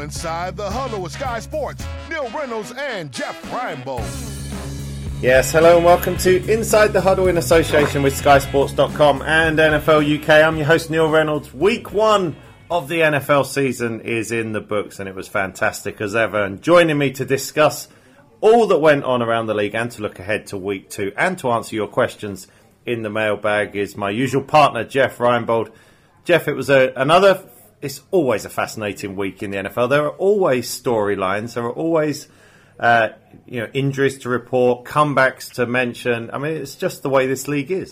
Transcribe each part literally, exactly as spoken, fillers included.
Inside the Huddle with Sky Sports, Neil Reynolds and Jeff Reinebold. Yes, hello and welcome to Inside the Huddle in association with Sky Sports dot com and N F L U K. I'm your host Neil Reynolds. Week one of the N F L season is in the books and it was fantastic as ever. And joining me to discuss all that went on around the league and to look ahead to week two and to answer your questions in the mailbag is my usual partner, Jeff Reinebold. Jeff, it was a, another... It's always a fascinating week in the N F L. There are always storylines. There are always, uh, you know, injuries to report, comebacks to mention. I mean, it's just the way this league is.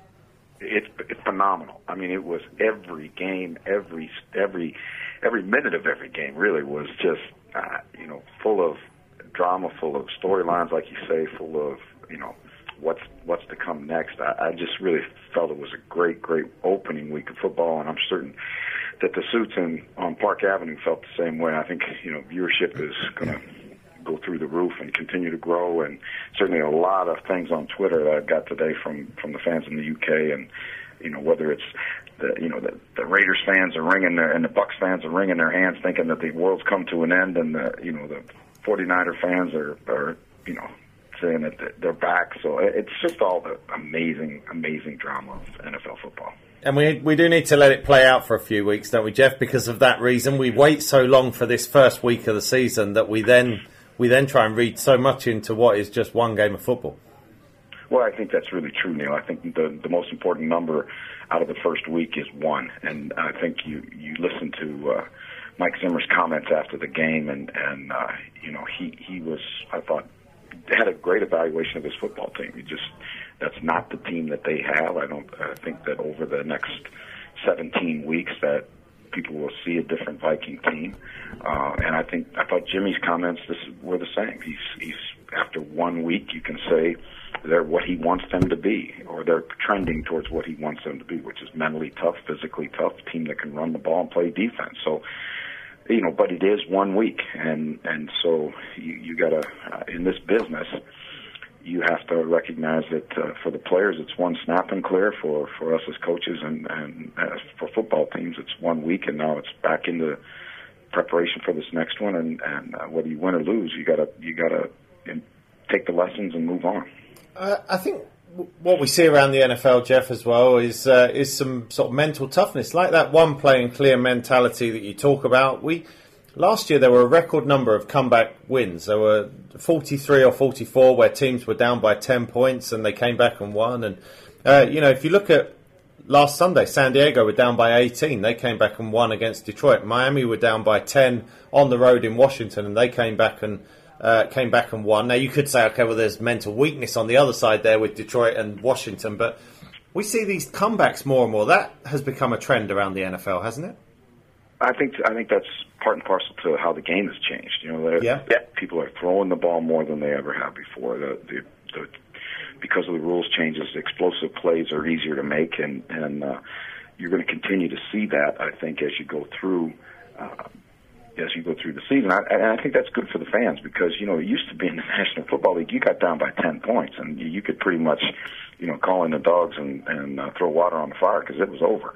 It's, it's phenomenal. I mean, it was every game, every every every minute of every game really was just, uh, you know, full of drama, full of storylines, like you say, full of, you know, what's what's to come next. I, I just really felt it was a great, great opening week of football, and I'm certain that the suits in, on Park Avenue felt the same way. I think, you know, viewership is going to go through the roof and continue to grow, and certainly a lot of things on Twitter that I got today from, from the fans in the U K, and, you know, whether it's the, you know, the, the Raiders fans are wringing their, and the Bucs fans are wringing their hands thinking that the world's come to an end, and the, you know, the forty-niner fans are, are, you know, saying that they're back. So it's just all the amazing, amazing drama of N F L football. And we we do need to let it play out for a few weeks, don't we, Jeff? Because of that reason, we wait so long for this first week of the season that we then we then try and read so much into what is just one game of football. Well, I think that's really true, Neil. I think the the most important number out of the first week is one, and I think you you listen to uh, Mike Zimmer's comments after the game, and and uh, you know he he was, I thought, had a great evaluation of his football team. He just That's not the team that they have. I don't. I think that over the next seventeen weeks, that people will see a different Viking team. Uh, and I think I thought Jimmy's comments this, were the same. He's, he's after one week, you can say they're what he wants them to be, or they're trending towards what he wants them to be, which is mentally tough, physically tough, a team that can run the ball and play defense. So, you know, but it is one week, and and so you, you got to uh, in this business. You have to recognize that uh, for the players, it's one snap and clear. For, for us as coaches and, and as for football teams, it's one week, and now it's back into preparation for this next one. And, and uh, whether you win or lose, you gotta you gotta you know, take the lessons and move on. Uh, I think what we see around the N F L, Jeff, as well, is uh, is some sort of mental toughness, like that one play and clear mentality that you talk about. We. Last year, there were a record number of comeback wins. There were forty-three or forty-four where teams were down by ten points and they came back and won. And, uh, you know, if you look at last Sunday, San Diego were down by eighteen. They came back and won against Detroit. Miami were down by ten on the road in Washington, and they came back and uh, came back and won. Now, you could say, okay, well, there's mental weakness on the other side there with Detroit and Washington, but we see these comebacks more and more. That has become a trend around the N F L, hasn't it? I think I think that's part and parcel to how the game has changed. You know, yeah. people are throwing the ball more than they ever have before. The, the, the because of the rules changes, explosive plays are easier to make, and and uh, you're going to continue to see that. I think as you go through uh, as you go through the season, I, and I think that's good for the fans because you know it used to be in the National Football League, you got down by ten points, and you, you could pretty much you know call in the dogs and and uh, throw water on the fire because it was over,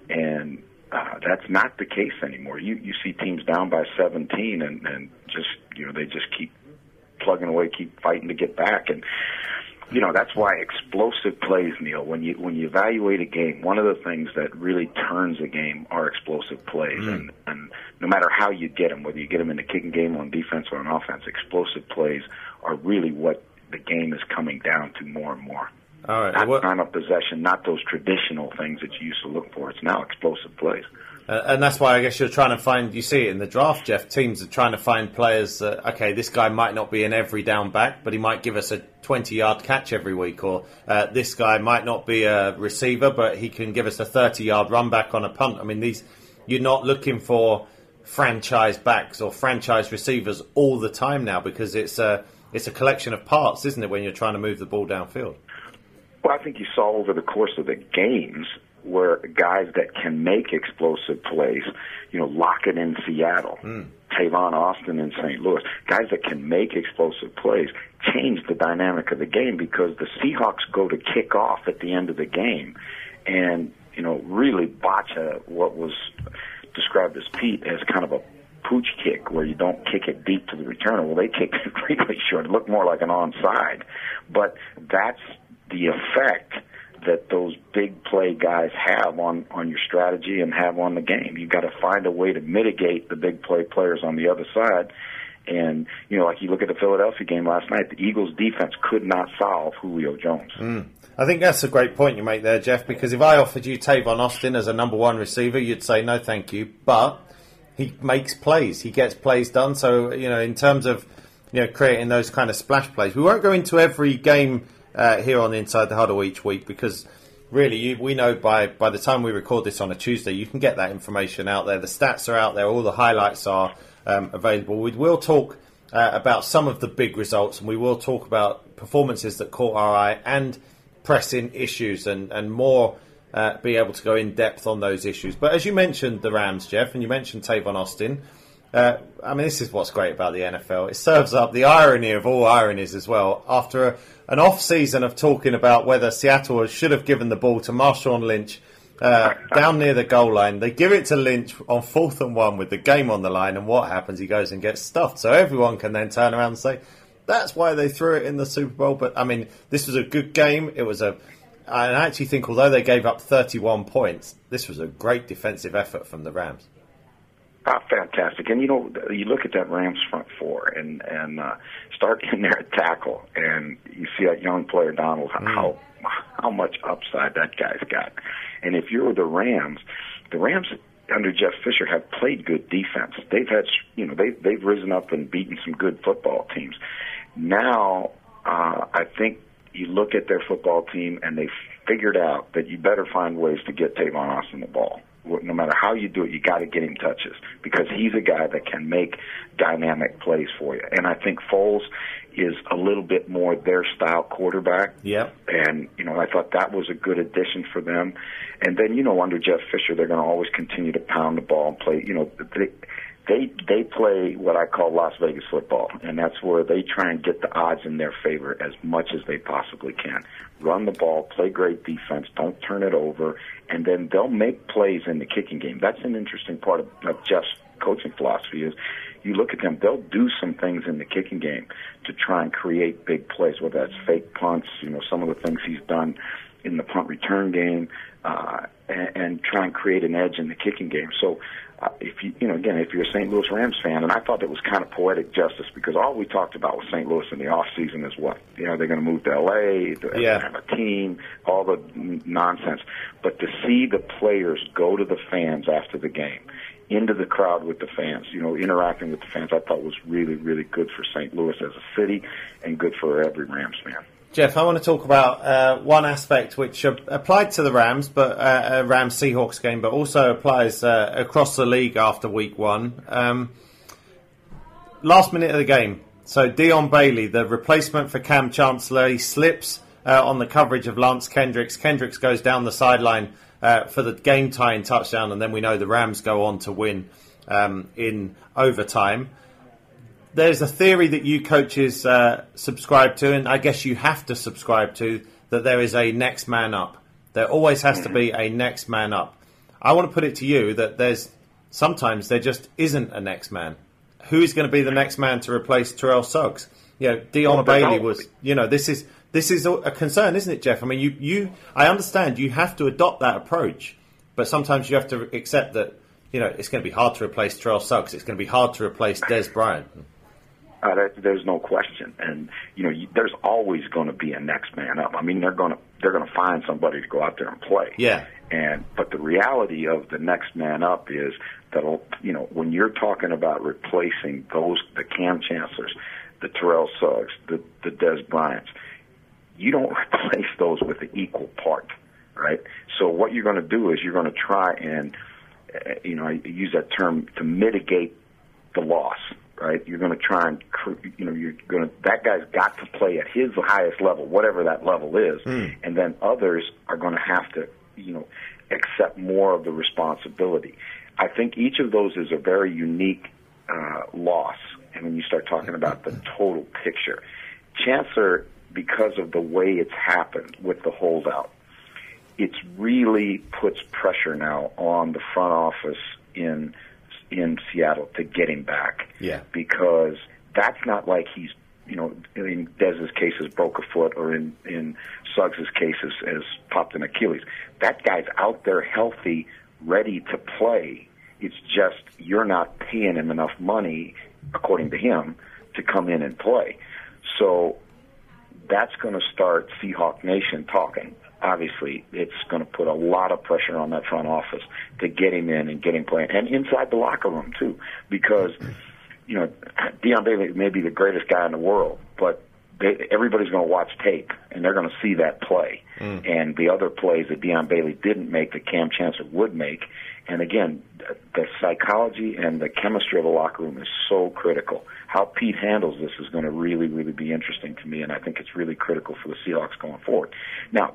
and Uh, that's not the case anymore. You you see teams down by seventeen, and, and just you know they just keep plugging away, keep fighting to get back, and you know that's why explosive plays, Neil. When you when you evaluate a game, one of the things that really turns a game are explosive plays, mm. and and no matter how you get them, whether you get them in the kicking game on defense or on offense, explosive plays are really what the game is coming down to more and more. All right. Not well, time of possession, not those traditional things that you used to look for. It's now explosive plays. Uh, and that's why I guess you're trying to find, you see it in the draft, Jeff, teams are trying to find players that, okay, this guy might not be an every down back, but he might give us a twenty-yard catch every week. Or uh, this guy might not be a receiver, but he can give us a thirty-yard run back on a punt. I mean, these you're not looking for franchise backs or franchise receivers all the time now because it's a, it's a collection of parts, isn't it, when you're trying to move the ball downfield? Well, I think you saw over the course of the games where guys that can make explosive plays, you know, Lockett in Seattle, mm. Tavon Austin in Saint Louis, guys that can make explosive plays change the dynamic of the game because the Seahawks go to kick off at the end of the game and, you know, really botch a, what was described as Pete as kind of a pooch kick where you don't kick it deep to the returner. Well, they kicked it really short. It looked more like an onside. But that's the effect that those big play guys have on, on your strategy and have on the game. You've got to find a way to mitigate the big play players on the other side. And, you know, like you look at the Philadelphia game last night, the Eagles' defense could not solve Julio Jones. Mm. I think that's a great point you make there, Jeff, because if I offered you Tavon Austin as a number one receiver, you'd say no thank you. But he makes plays. He gets plays done. So, you know, in terms of, you know, creating those kind of splash plays, we won't go into every game uh, here on Inside the Huddle each week because really you, we know by, by the time we record this on a Tuesday, you can get that information out there. The stats are out there. All the highlights are um, available. We will talk uh, about some of the big results, and we will talk about performances that caught our eye and pressing issues and, and more uh, be able to go in depth on those issues. But as you mentioned the Rams, Jeff, and you mentioned Tavon Austin, uh, I mean, this is what's great about the N F L. It serves up the irony of all ironies as well. After a, an off-season of talking about whether Seattle should have given the ball to Marshawn Lynch uh, down near the goal line, they give it to Lynch on fourth and one with the game on the line, and what happens? He goes and gets stuffed. So everyone can then turn around and say, that's why they threw it in the Super Bowl. But, I mean, this was a good game. It was a... I actually think although they gave up thirty-one points, this was a great defensive effort from the Rams. Ah, fantastic. And, you know, you look at that Rams front four and, and uh, start in there at tackle, and you see that young player, Donald, mm. how how much upside that guy's got. And if you're the Rams, the Rams under Jeff Fisher have played good defense. They've had, you know, they, they've risen up and beaten some good football teams. Now, uh, I think you look at their football team and they've figured out that you better find ways to get Tavon Austin the ball. No matter how you do it, you got to get him touches because he's a guy that can make dynamic plays for you. And I think Foles is a little bit more their style quarterback. Yeah. And, you know, I thought that was a good addition for them. And then, you know, under Jeff Fisher, they're going to always continue to pound the ball and play, you know, they, They they play what I call Las Vegas football, and that's where they try and get the odds in their favor as much as they possibly can. Run the ball, play great defense, don't turn it over, and then they'll make plays in the kicking game. That's an interesting part of, of Jeff's coaching philosophy is you look at them, they'll do some things in the kicking game to try and create big plays, whether that's fake punts, you know, some of the things he's done in the punt return game, uh, and, and try and create an edge in the kicking game. So, Uh, if you, you know, again, if you're a Saint Louis Rams fan, and I thought it was kind of poetic justice because all we talked about with Saint Louis in the off season is what, you know, they're going to move to L A, they're yeah. going to have a team, all the n- nonsense. But to see the players go to the fans after the game, into the crowd with the fans, you know, interacting with the fans, I thought was really, really good for Saint Louis as a city and good for every Rams fan. Jeff, I want to talk about uh, one aspect which uh, applied to the Rams, but uh, a Rams-Seahawks game, but also applies uh, across the league after week one. Um, last minute of the game. So Dion Bailey, the replacement for Cam Chancellor, he slips uh, on the coverage of Lance Kendricks. Kendricks goes down the sideline uh, for the game-tying touchdown, and then we know the Rams go on to win um, in overtime. There's a theory that you coaches uh, subscribe to, and I guess you have to subscribe to, that there is a next man up. There always has to be a next man up. I want to put it to you that there's sometimes there just isn't a next man. Who is going to be the next man to replace Terrell Suggs? You know, Dion well, Bailey was. You know, this is this is a concern, isn't it, Jeff? I mean, you you. I understand you have to adopt that approach, but sometimes you have to accept that. You know, it's going to be hard to replace Terrell Suggs. It's going to be hard to replace Des Bryant. Uh, there, there's no question, and you know, you, there's always going to be a next man up. I mean, they're going to they're going to find somebody to go out there and play. Yeah. And but the reality of the next man up is that, you know, when you're talking about replacing those the Cam Chancellors, the Terrell Suggs, the the Des Bryants, you don't replace those with an equal part, right? So what you're going to do is you're going to try and uh, you know, I use that term to mitigate the loss. Right, you're going to try and, you know, you're going to. That guy's got to play at his highest level, whatever that level is, mm. and then others are going to have to, you know, accept more of the responsibility. I think each of those is a very unique uh, loss, and when you start talking about the total picture, Chancellor, because of the way it's happened with the holdout, it's really puts pressure now on the front office in in Seattle to get him back. Yeah. Because that's not like he's, you know, in Dez's case has broke a foot, or in, in Suggs' case has, has popped an Achilles. That guy's out there healthy, ready to play. It's just you're not paying him enough money, according to him, to come in and play. So that's going to start Seahawk Nation talking. Obviously, it's going to put a lot of pressure on that front office to get him in and get him playing, and inside the locker room too, because you know Dion Bailey may be the greatest guy in the world, but they, everybody's going to watch tape and they're going to see that play mm. and the other plays that Dion Bailey didn't make that Cam Chancellor would make. And again, the psychology and the chemistry of the locker room is so critical. How Pete handles this is going to really, really be interesting to me, and I think it's really critical for the Seahawks going forward. Now,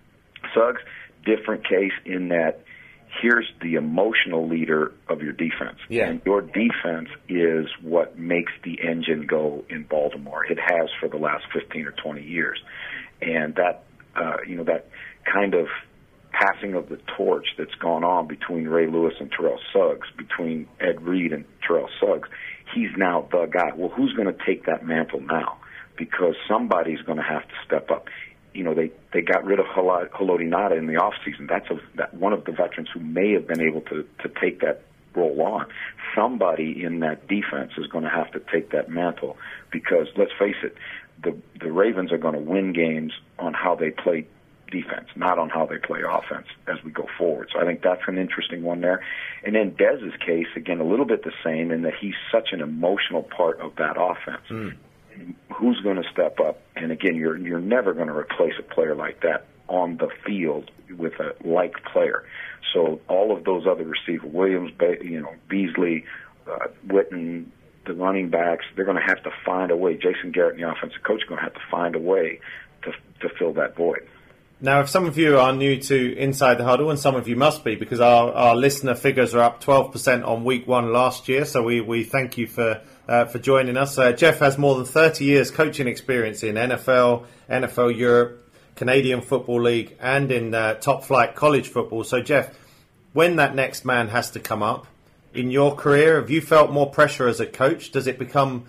Suggs, different case in that here's the emotional leader of your defense. Yeah. And your defense is what makes the engine go in Baltimore. It has for the last fifteen or twenty years. And that, uh, you know, that kind of passing of the torch that's gone on between Ray Lewis and Terrell Suggs, between Ed Reed and Terrell Suggs, he's now the guy. Well, who's going to take that mantle now? Because somebody's going to have to step up. You know, they, they got rid of Haloti Ngata in the offseason. That's a, that one of the veterans who may have been able to, to take that role on. Somebody in that defense is going to have to take that mantle because, let's face it, the, the Ravens are going to win games on how they play defense, not on how they play offense as we go forward. So I think that's an interesting one there. And then Dez's case, again, a little bit the same in that he's such an emotional part of that offense. Mm. Who's going to step up? And again, you're you're never going to replace a player like that on the field with a like player. So all of those other receivers, Williams, you know, Beasley, uh, Witten, the running backs, they're going to have to find a way. Jason Garrett, the offensive coach, is going to have to find a way to to fill that void. Now, if some of you are new to Inside the Huddle, and some of you must be, because our, our listener figures are up twelve percent on week one last year, so we, we thank you for uh, for joining us. Uh, Jeff has more than thirty years coaching experience in N F L, N F L Europe, Canadian Football League, and in uh, top-flight college football. So, Jeff, when that next man has to come up, in your career, have you felt more pressure as a coach? Does it become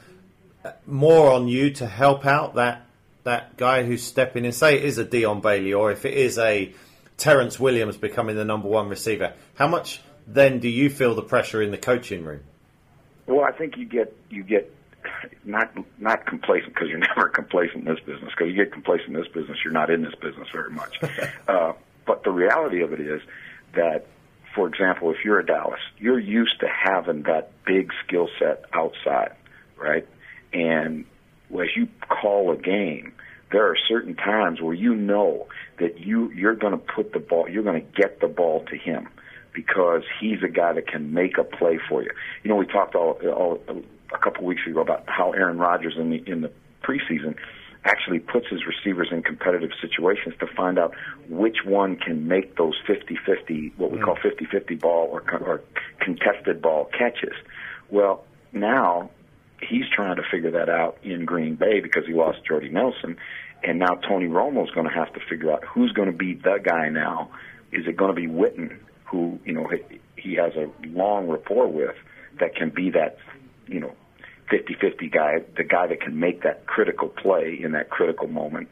more on you to help out that that guy who's stepping in, say it is a Dion Bailey, or if it is a Terrence Williams becoming the number one receiver, how much then do you feel the pressure in the coaching room? Well, I think you get you get not not complacent, because you're never complacent in this business. Because you get complacent in this business, you're not in this business very much. uh, but the reality of it is that, for example, if you're a Dallas, you're used to having that big skill set outside, right? And as you call a game, there are certain times where you know that you, you're going to put the ball, you're going to get the ball to him because he's a guy that can make a play for you. You know, we talked all, all a couple weeks ago about how Aaron Rodgers in the in the preseason actually puts his receivers in competitive situations to find out which one can make those fifty-fifty, what we call fifty-fifty ball or, or contested ball catches. Well, now he's trying to figure that out in Green Bay because he lost Jordy Nelson, and now Tony Romo's going to have to figure out who's going to be the guy now. Is it going to be Witten, who, you know, he has a long rapport with, that can be that, you know, fifty-fifty guy, the guy that can make that critical play in that critical moment,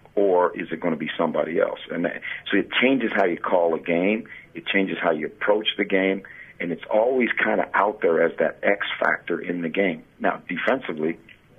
or is it going to be somebody else? And that, so it changes how you call a game, it changes how you approach the game, and it's always kind of out there as that X factor in the game. Now, defensively,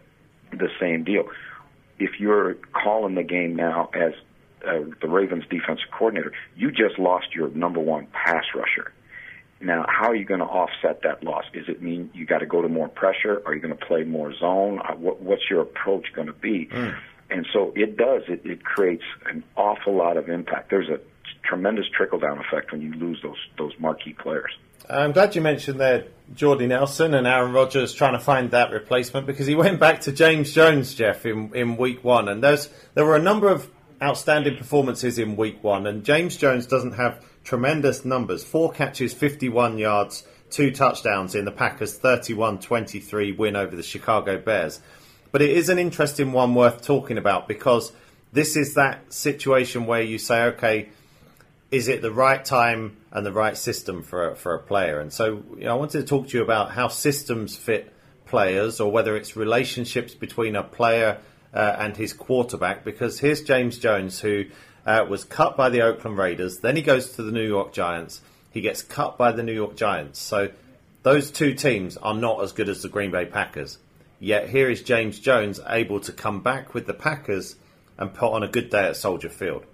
the same deal. If you're calling the game now as uh, the Ravens defensive coordinator, you just lost your number one pass rusher. Now, how are you going to offset that loss? Does it mean you got to go to more pressure? Are you going to play more zone? What, what's your approach going to be? Mm. And so it does. It, it creates an awful lot of impact. There's a tremendous trickle-down effect when you lose those those marquee players. I'm glad you mentioned there Jordy Nelson and Aaron Rodgers trying to find that replacement, because he went back to James Jones, Jeff, in, in week one. And there's, there were a number of outstanding performances in week one. And James Jones doesn't have tremendous numbers. Four catches, fifty-one yards, two touchdowns in the Packers' thirty-one twenty-three win over the Chicago Bears. But it is an interesting one worth talking about, because this is that situation where you say, okay, is it the right time and the right system for a, for a player? And so you know, I wanted to talk to you about how systems fit players, or whether it's relationships between a player uh, and his quarterback. Because here's James Jones, who uh, was cut by the Oakland Raiders. Then he goes to the New York Giants. He gets cut by the New York Giants. So those two teams are not as good as the Green Bay Packers. Yet here is James Jones able to come back with the Packers and put on a good day at Soldier Field.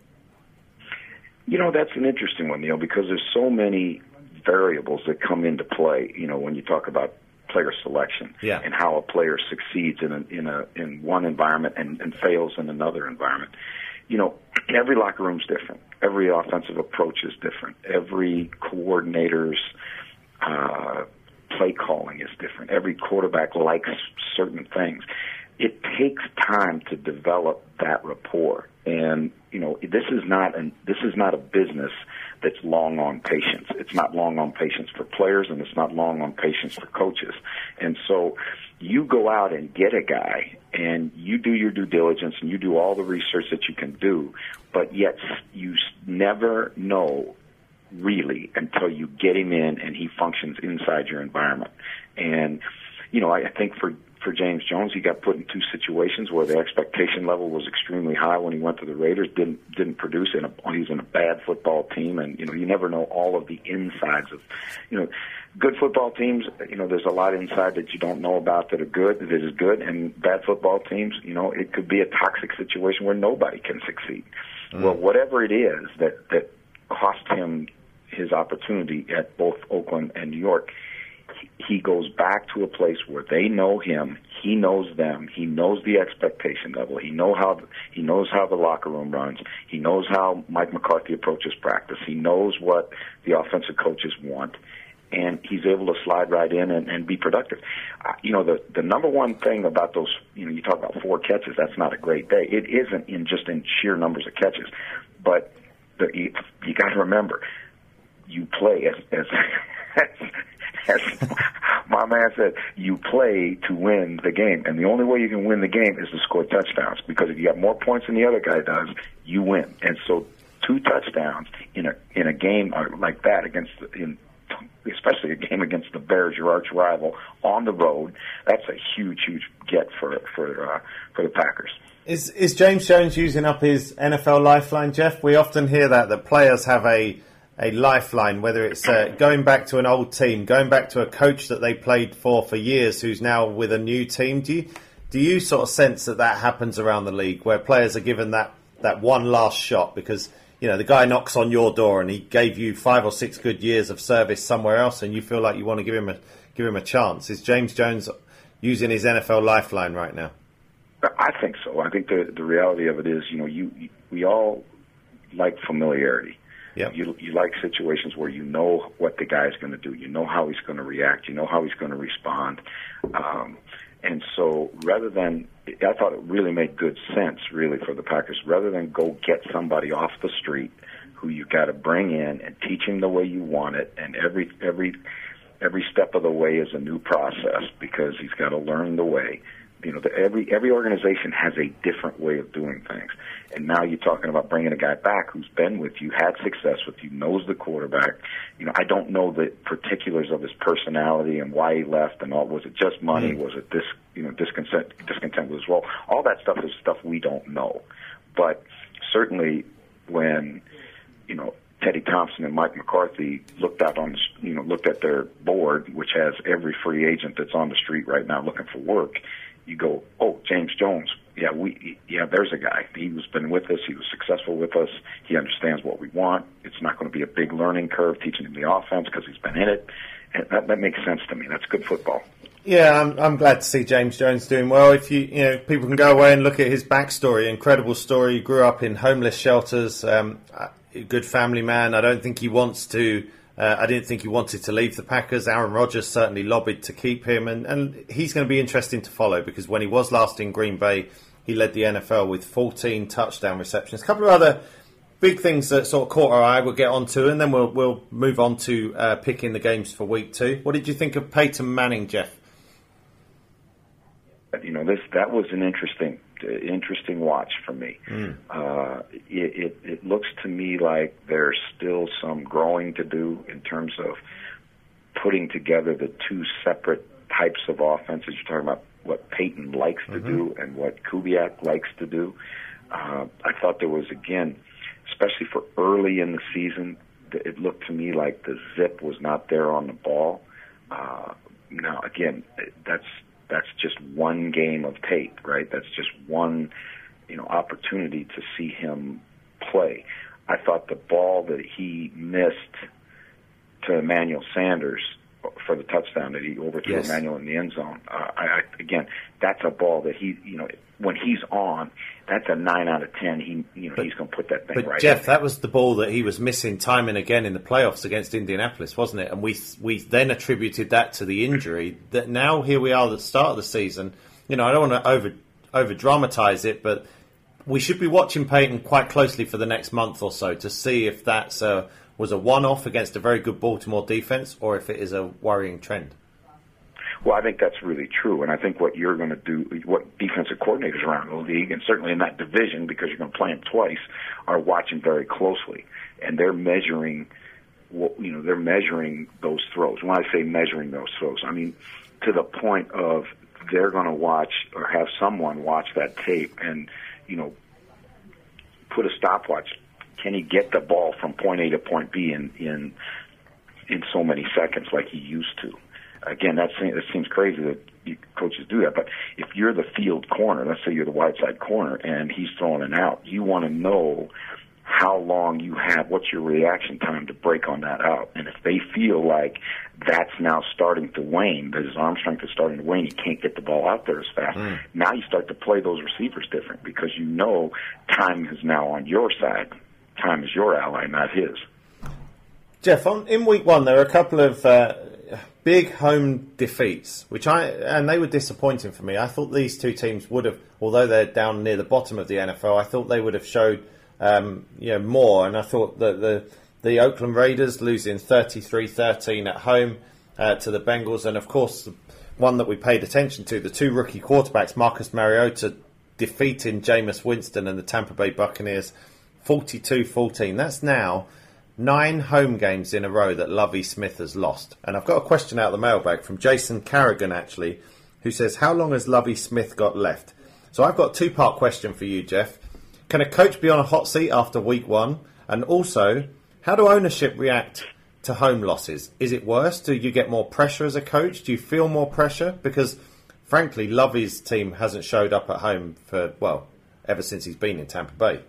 You know, that's an interesting one, Neil, because there's so many variables that come into play, you know, when you talk about player selection yeah. and how a player succeeds in a, in a in one environment and, and fails in another environment. You know, every locker room's different. Every offensive approach is different. Every coordinator's uh, play calling is different. Every quarterback likes certain things. It takes time to develop that rapport. And, you know, this is not an, this is not a business that's long on patience. It's not long on patience for players, and it's not long on patience for coaches. And so you go out and get a guy, and you do your due diligence, and you do all the research that you can do, but yet you never know really until you get him in and he functions inside your environment. And, you know, I think for For James Jones, he got put in two situations where the expectation level was extremely high when he went to the Raiders. Didn't didn't produce. In a, he's in a bad football team, and you know you never know all of the insides of, you know, good football teams. You know, there's a lot inside that you don't know about that are good. That is good, and bad football teams. You know, it could be a toxic situation where nobody can succeed. Mm. Well, whatever it is that that cost him his opportunity at both Oakland and New York, he goes back to a place where they know him, he knows them, he knows the expectation level, he know how he knows how the locker room runs, he knows how Mike McCarthy approaches practice, he knows what the offensive coaches want, and he's able to slide right in and, and be productive. Uh, you know, the the number one thing about those, you know, you talk about four catches, that's not a great day. It isn't in just in sheer numbers of catches, but the, you, you got to remember, you play as as as my man said, you play to win the game. And the only way you can win the game is to score touchdowns, because if you got more points than the other guy does, you win. And so two touchdowns in a in a game like that, against in especially a game against the Bears, your arch rival, on the road, that's a huge, huge get for for uh, for the Packers. Is is James Jones using up his N F L lifeline, Jeff? We often hear that, that players have a a lifeline, whether it's uh, going back to an old team, going back to a coach that they played for for years who's now with a new team. Do you, do you sort of sense that that happens around the league, where players are given that, that one last shot because, you know, the guy knocks on your door and he gave you five or six good years of service somewhere else and you feel like you want to give him a, give him a chance? Is James Jones using his N F L lifeline right now? I think so. I think the, the reality of it is, you know, you we all like familiarity. Yep. You you like situations where you know what the guy's going to do. You know how he's going to react. You know how he's going to respond. Um, and so rather than, I thought it really made good sense, really, for the Packers, rather than go get somebody off the street who you got to bring in and teach him the way you want it, and every every every step of the way is a new process because he's got to learn the way. You know, the, every every organization has a different way of doing things. And now you're talking about bringing a guy back who's been with you, had success with you, knows the quarterback. You know, I don't know the particulars of his personality and why he left and all. Was it just money? Mm. Was it dis, you know, discontent, discontent with his role? All that stuff is stuff we don't know. But certainly when, you know, Teddy Thompson and Mike McCarthy looked out on, you know, looked at their board, which has every free agent that's on the street right now looking for work, you go, oh, James Jones. Yeah, we. Yeah, there's a guy. He's been with us. He was successful with us. He understands what we want. It's not going to be a big learning curve teaching him the offense because he's been in it. And that, that makes sense to me. That's good football. Yeah, I'm, I'm glad to see James Jones doing well. If you, you know, people can go away and look at his backstory. Incredible story. He grew up in homeless shelters. Um, a good family man. I don't think he wants to. Uh, I didn't think he wanted to leave the Packers. Aaron Rodgers certainly lobbied to keep him, and, and he's going to be interesting to follow because when he was last in Green Bay, he led the N F L with fourteen touchdown receptions. A couple of other big things that sort of caught our eye we'll get onto, and then we'll we'll move on to uh, picking the games for week two. What did you think of Peyton Manning, Jeff? You know, this that was an interesting interesting watch for me. Mm. Uh, it, it, it looks to me like there's still some growing to do in terms of putting together the two separate types of offenses. You're talking about what Peyton likes to mm-hmm. do and what Kubiak likes to do. Uh, I thought there was, again, especially for early in the season, it looked to me like the zip was not there on the ball. Uh, now, again, that's that's just one game of tape, right? That's just one, you know, opportunity to see him play. I thought the ball that he missed to Emmanuel Sanders for the touchdown that he overthrew yes. Emmanuel in the end zone. Uh, I, I, again, that's a ball that he, you know, when he's on, that's a nine out of ten. He, you know, but, he's going to put that thing but right. But Jeff, in. that was the ball that he was missing time and again in the playoffs against Indianapolis, wasn't it? And we we then attributed that to the injury. That now here we are at the start of the season. You know, I don't want to over over dramatize it, but we should be watching Peyton quite closely for the next month or so to see if that's a was a one-off against a very good Baltimore defense, or if it is a worrying trend. Well, I think that's really true, and I think what you're going to do, what defensive coordinators around the league, and certainly in that division, because you're going to play them twice, are watching very closely, and they're measuring, you know, they're measuring those throws. When I say measuring those throws, I mean to the point of they're going to watch or have someone watch that tape and, you know, put a stopwatch. Can he get the ball from point A to point B in in in so many seconds like he used to? Again, that seems, that seems crazy that you, coaches do that. But if you're the field corner, let's say you're the wide side corner, and he's throwing it out, you want to know how long you have, what's your reaction time to break on that out. And if they feel like that's now starting to wane, that his arm strength is starting to wane, he can't get the ball out there as fast, mm. now you start to play those receivers different because you know time is now on your side. Time is your ally, not his. Jeff, on, in week one, there were a couple of uh, big home defeats, which I and they were disappointing for me. I thought these two teams would have, although they're down near the bottom of the N F L, I thought they would have showed um, you know more. And I thought that the the Oakland Raiders losing thirty-three thirteen at home uh, to the Bengals, and of course the one that we paid attention to, the two rookie quarterbacks, Marcus Mariota defeating Jameis Winston and the Tampa Bay Buccaneers forty-two fourteen. That's now nine home games in a row that Lovie Smith has lost. And I've got a question out of the mailbag from Jason Carrigan, actually, who says, how long has Lovie Smith got left? So I've got a two-part question for you, Jeff. Can a coach be on a hot seat after week one? And also, how do ownership react to home losses? Is it worse? Do you get more pressure as a coach? Do you feel more pressure? Because, frankly, Lovie's team hasn't showed up at home for, well, ever since he's been in Tampa Bay.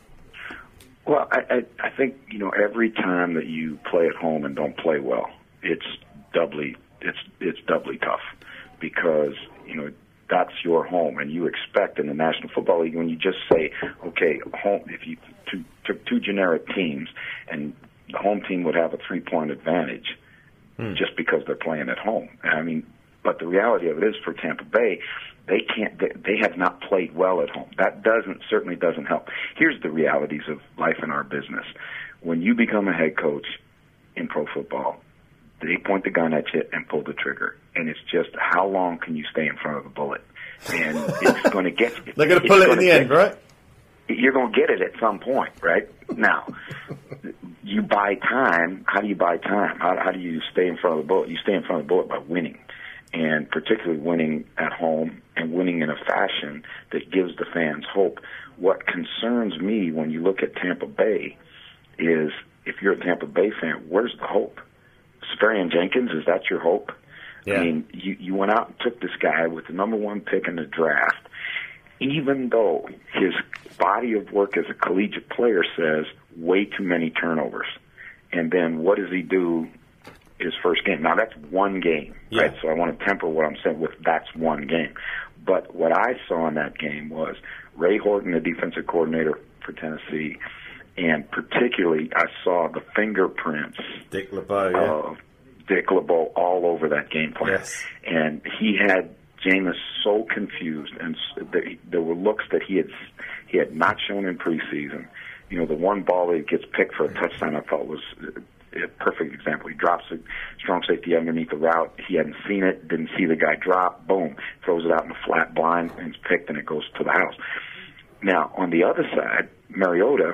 Well, I, I, I think, you know, every time that you play at home and don't play well, it's doubly it's it's doubly tough because, you know, that's your home, and you expect in the National Football League when you just say, okay, home, if you two, took two generic teams and the home team would have a three-point advantage hmm. just because they're playing at home. I mean, but the reality of it is for Tampa Bay, They can't. They, they have not played well at home. That doesn't certainly doesn't help. Here's the realities of life in our business. When you become a head coach in pro football, they point the gun at you and pull the trigger, and it's just how long can you stay in front of the bullet? And it's going to get you. They're going to pull it in the end, right? You're going to get it at some point, right? Now, you buy time. How do you buy time? How, how do you stay in front of the bullet? You stay in front of the bullet by winning. And particularly winning at home and winning in a fashion that gives the fans hope. What concerns me when you look at Tampa Bay is if you're a Tampa Bay fan, where's the hope? Safarian Jenkins, is that your hope? Yeah. I mean, you, you went out and took this guy with the number one pick in the draft, even though his body of work as a collegiate player says way too many turnovers. And then what does he do? His first game. Now, that's one game, yeah. right? So I want to temper what I'm saying with that's one game. But what I saw in that game was Ray Horton, the defensive coordinator for Tennessee, and particularly I saw the fingerprints Dick LeBeau, yeah. of Dick LeBeau all over that game plan. Yes. And he had Jameis so confused, and there were looks that he had he had not shown in preseason. You know, the one ball that gets picked for a touchdown I thought was a perfect example. He drops a strong safety underneath the route. He hadn't seen it, didn't see the guy drop. Boom, throws it out in the flat blind, and it's picked, and it goes to the house. Now, on the other side, Mariota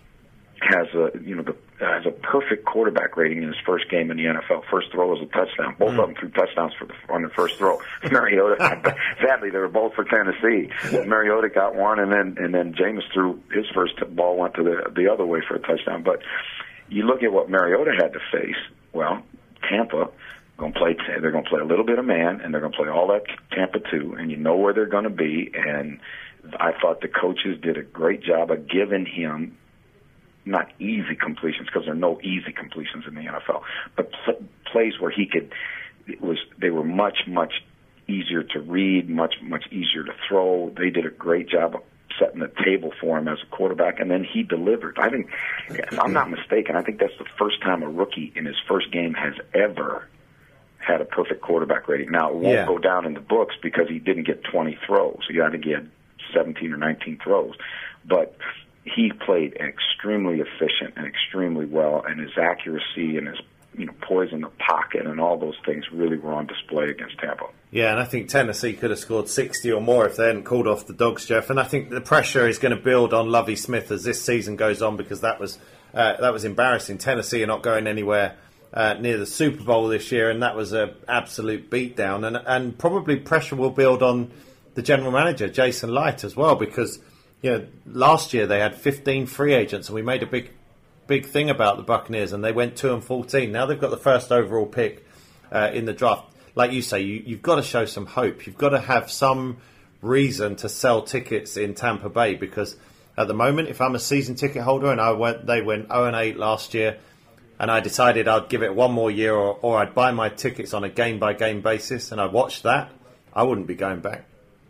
has a you know the has a perfect quarterback rating in his first game in the N F L. First throw was a touchdown. Both mm. of them threw touchdowns for the, on the first throw. Mariota, sadly, they were both for Tennessee. Mariota got one, and then and then Jameis threw his first ball went to the the other way for a touchdown. But you look at what Mariota had to face. Well, Tampa going to play. They're going to play a little bit of man, and they're going to play all that Tampa too. And you know where they're going to be. And I thought the coaches did a great job of giving him. Not easy completions, because there are no easy completions in the N F L, but pl- plays where he could. It was they were much much easier to read, much much easier to throw. They did a great job of setting the table for him as a quarterback, and then he delivered. I think, if I'm not mistaken, I think that's the first time a rookie in his first game has ever had a perfect quarterback rating. Now it won't yeah. go down in the books because he didn't get twenty throws. So I think he had seventeen or nineteen throws, but he played extremely efficient and extremely well, and his accuracy and his you know poise in the pocket and all those things really were on display against Tampa. Yeah, and I think Tennessee could have scored sixty or more if they hadn't called off the Dogs, Jeff. And I think the pressure is going to build on Lovie Smith as this season goes on, because that was uh, that was embarrassing. Tennessee are not going anywhere uh, near the Super Bowl this year, and that was an absolute beatdown. And and probably pressure will build on the general manager, Jason Light, as well, because you know, last year they had fifteen free agents, and we made a big, big thing about the Buccaneers, and they went two and fourteen. Now they've got the first overall pick uh, in the draft. Like you say, you, you've got to show some hope. You've got to have some reason to sell tickets in Tampa Bay, because at the moment, if I'm a season ticket holder and I went, they went oh and eight last year, and I decided I'd give it one more year, or, or I'd buy my tickets on a game by game basis, and I watched that, I wouldn't be going back.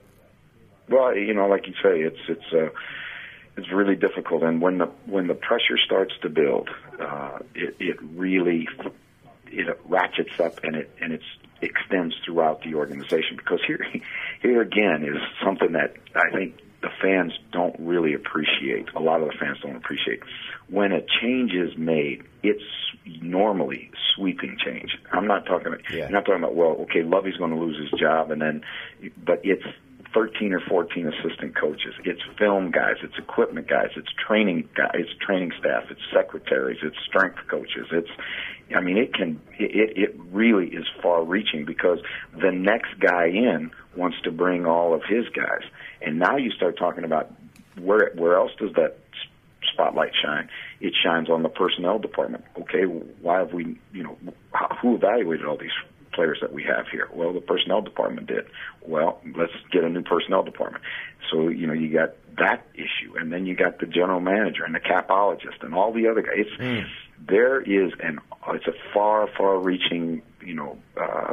Well, you know, like you say, it's it's uh, it's really difficult, and when the when the pressure starts to build, uh, it it really it ratchets up, and it and it's extends throughout the organization. Because here here again is something that I think the fans don't really appreciate. A lot of the fans don't appreciate when a change is made. It's normally sweeping change. I'm not talking about. Yeah. I'm not talking about. Well, okay, Lovey's going to lose his job, and then, but it's thirteen or fourteen assistant coaches. It's film guys. It's equipment guys. It's training guys. It's training staff. It's secretaries. It's strength coaches. It's, I mean, it can, it, it really is far-reaching, because the next guy in wants to bring all of his guys. And now you start talking about where where else does that spotlight shine? It shines on the personnel department. Okay, why have we, you know, who evaluated all these players that we have here? Well, the personnel department did. Well, let's get a new personnel department. So, you know, you got that issue, and then you got the general manager and the capologist and all the other guys. It's, mm. There is an, it's a far, far-reaching, you know, uh,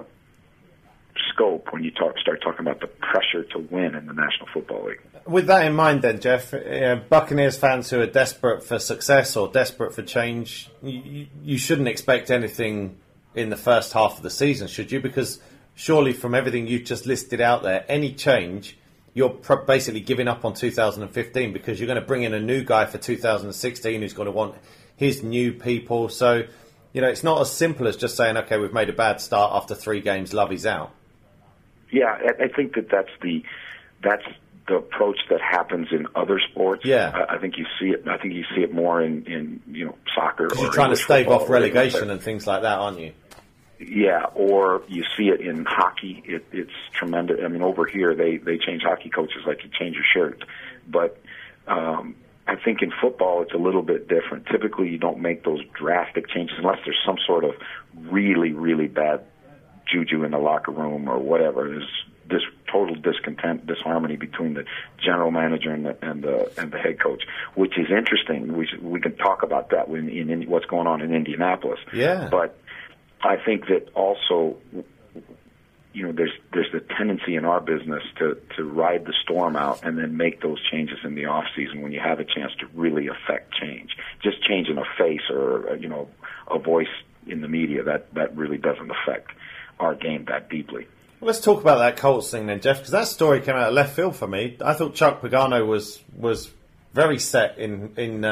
scope when you talk, start talking about the pressure to win in the National Football League. With that in mind then, Jeff, uh, Buccaneers fans who are desperate for success or desperate for change, you, you shouldn't expect anything in the first half of the season, should you? Because surely from everything you've just listed out there, any change, you're pr- basically giving up on two thousand fifteen, because you're going to bring in a new guy for two thousand sixteen who's going to want his new people. So, you know, it's not as simple as just saying, okay, we've made a bad start after three games, Lovey's out. Yeah, I, I think that that's the that's the approach that happens in other sports. Yeah, I, I think you see it. I think you see it more in, in you know soccer. Or you're trying English to stave football, off relegation and things like that, aren't you? Yeah, or you see it in hockey. It, it's tremendous. I mean, over here they they change hockey coaches like you change your shirt, but um, I think in football it's a little bit different. Typically, you don't make those drastic changes unless there's some sort of really really bad juju in the locker room or whatever. There's this total discontent, disharmony between the general manager and the and the and the head coach, which is interesting. We should, we can talk about that in, in, in what's going on in Indianapolis. Yeah, but I think that also, you know, there's there's the tendency in our business to to ride the storm out and then make those changes in the off season when you have a chance to really affect change. Just changing a face or you know a voice in the media, that that really doesn't affect our game that deeply. Well, let's talk about that Colts thing then, Jeff, because that story came out of left field for me. I thought Chuck Pagano was was very set in in uh,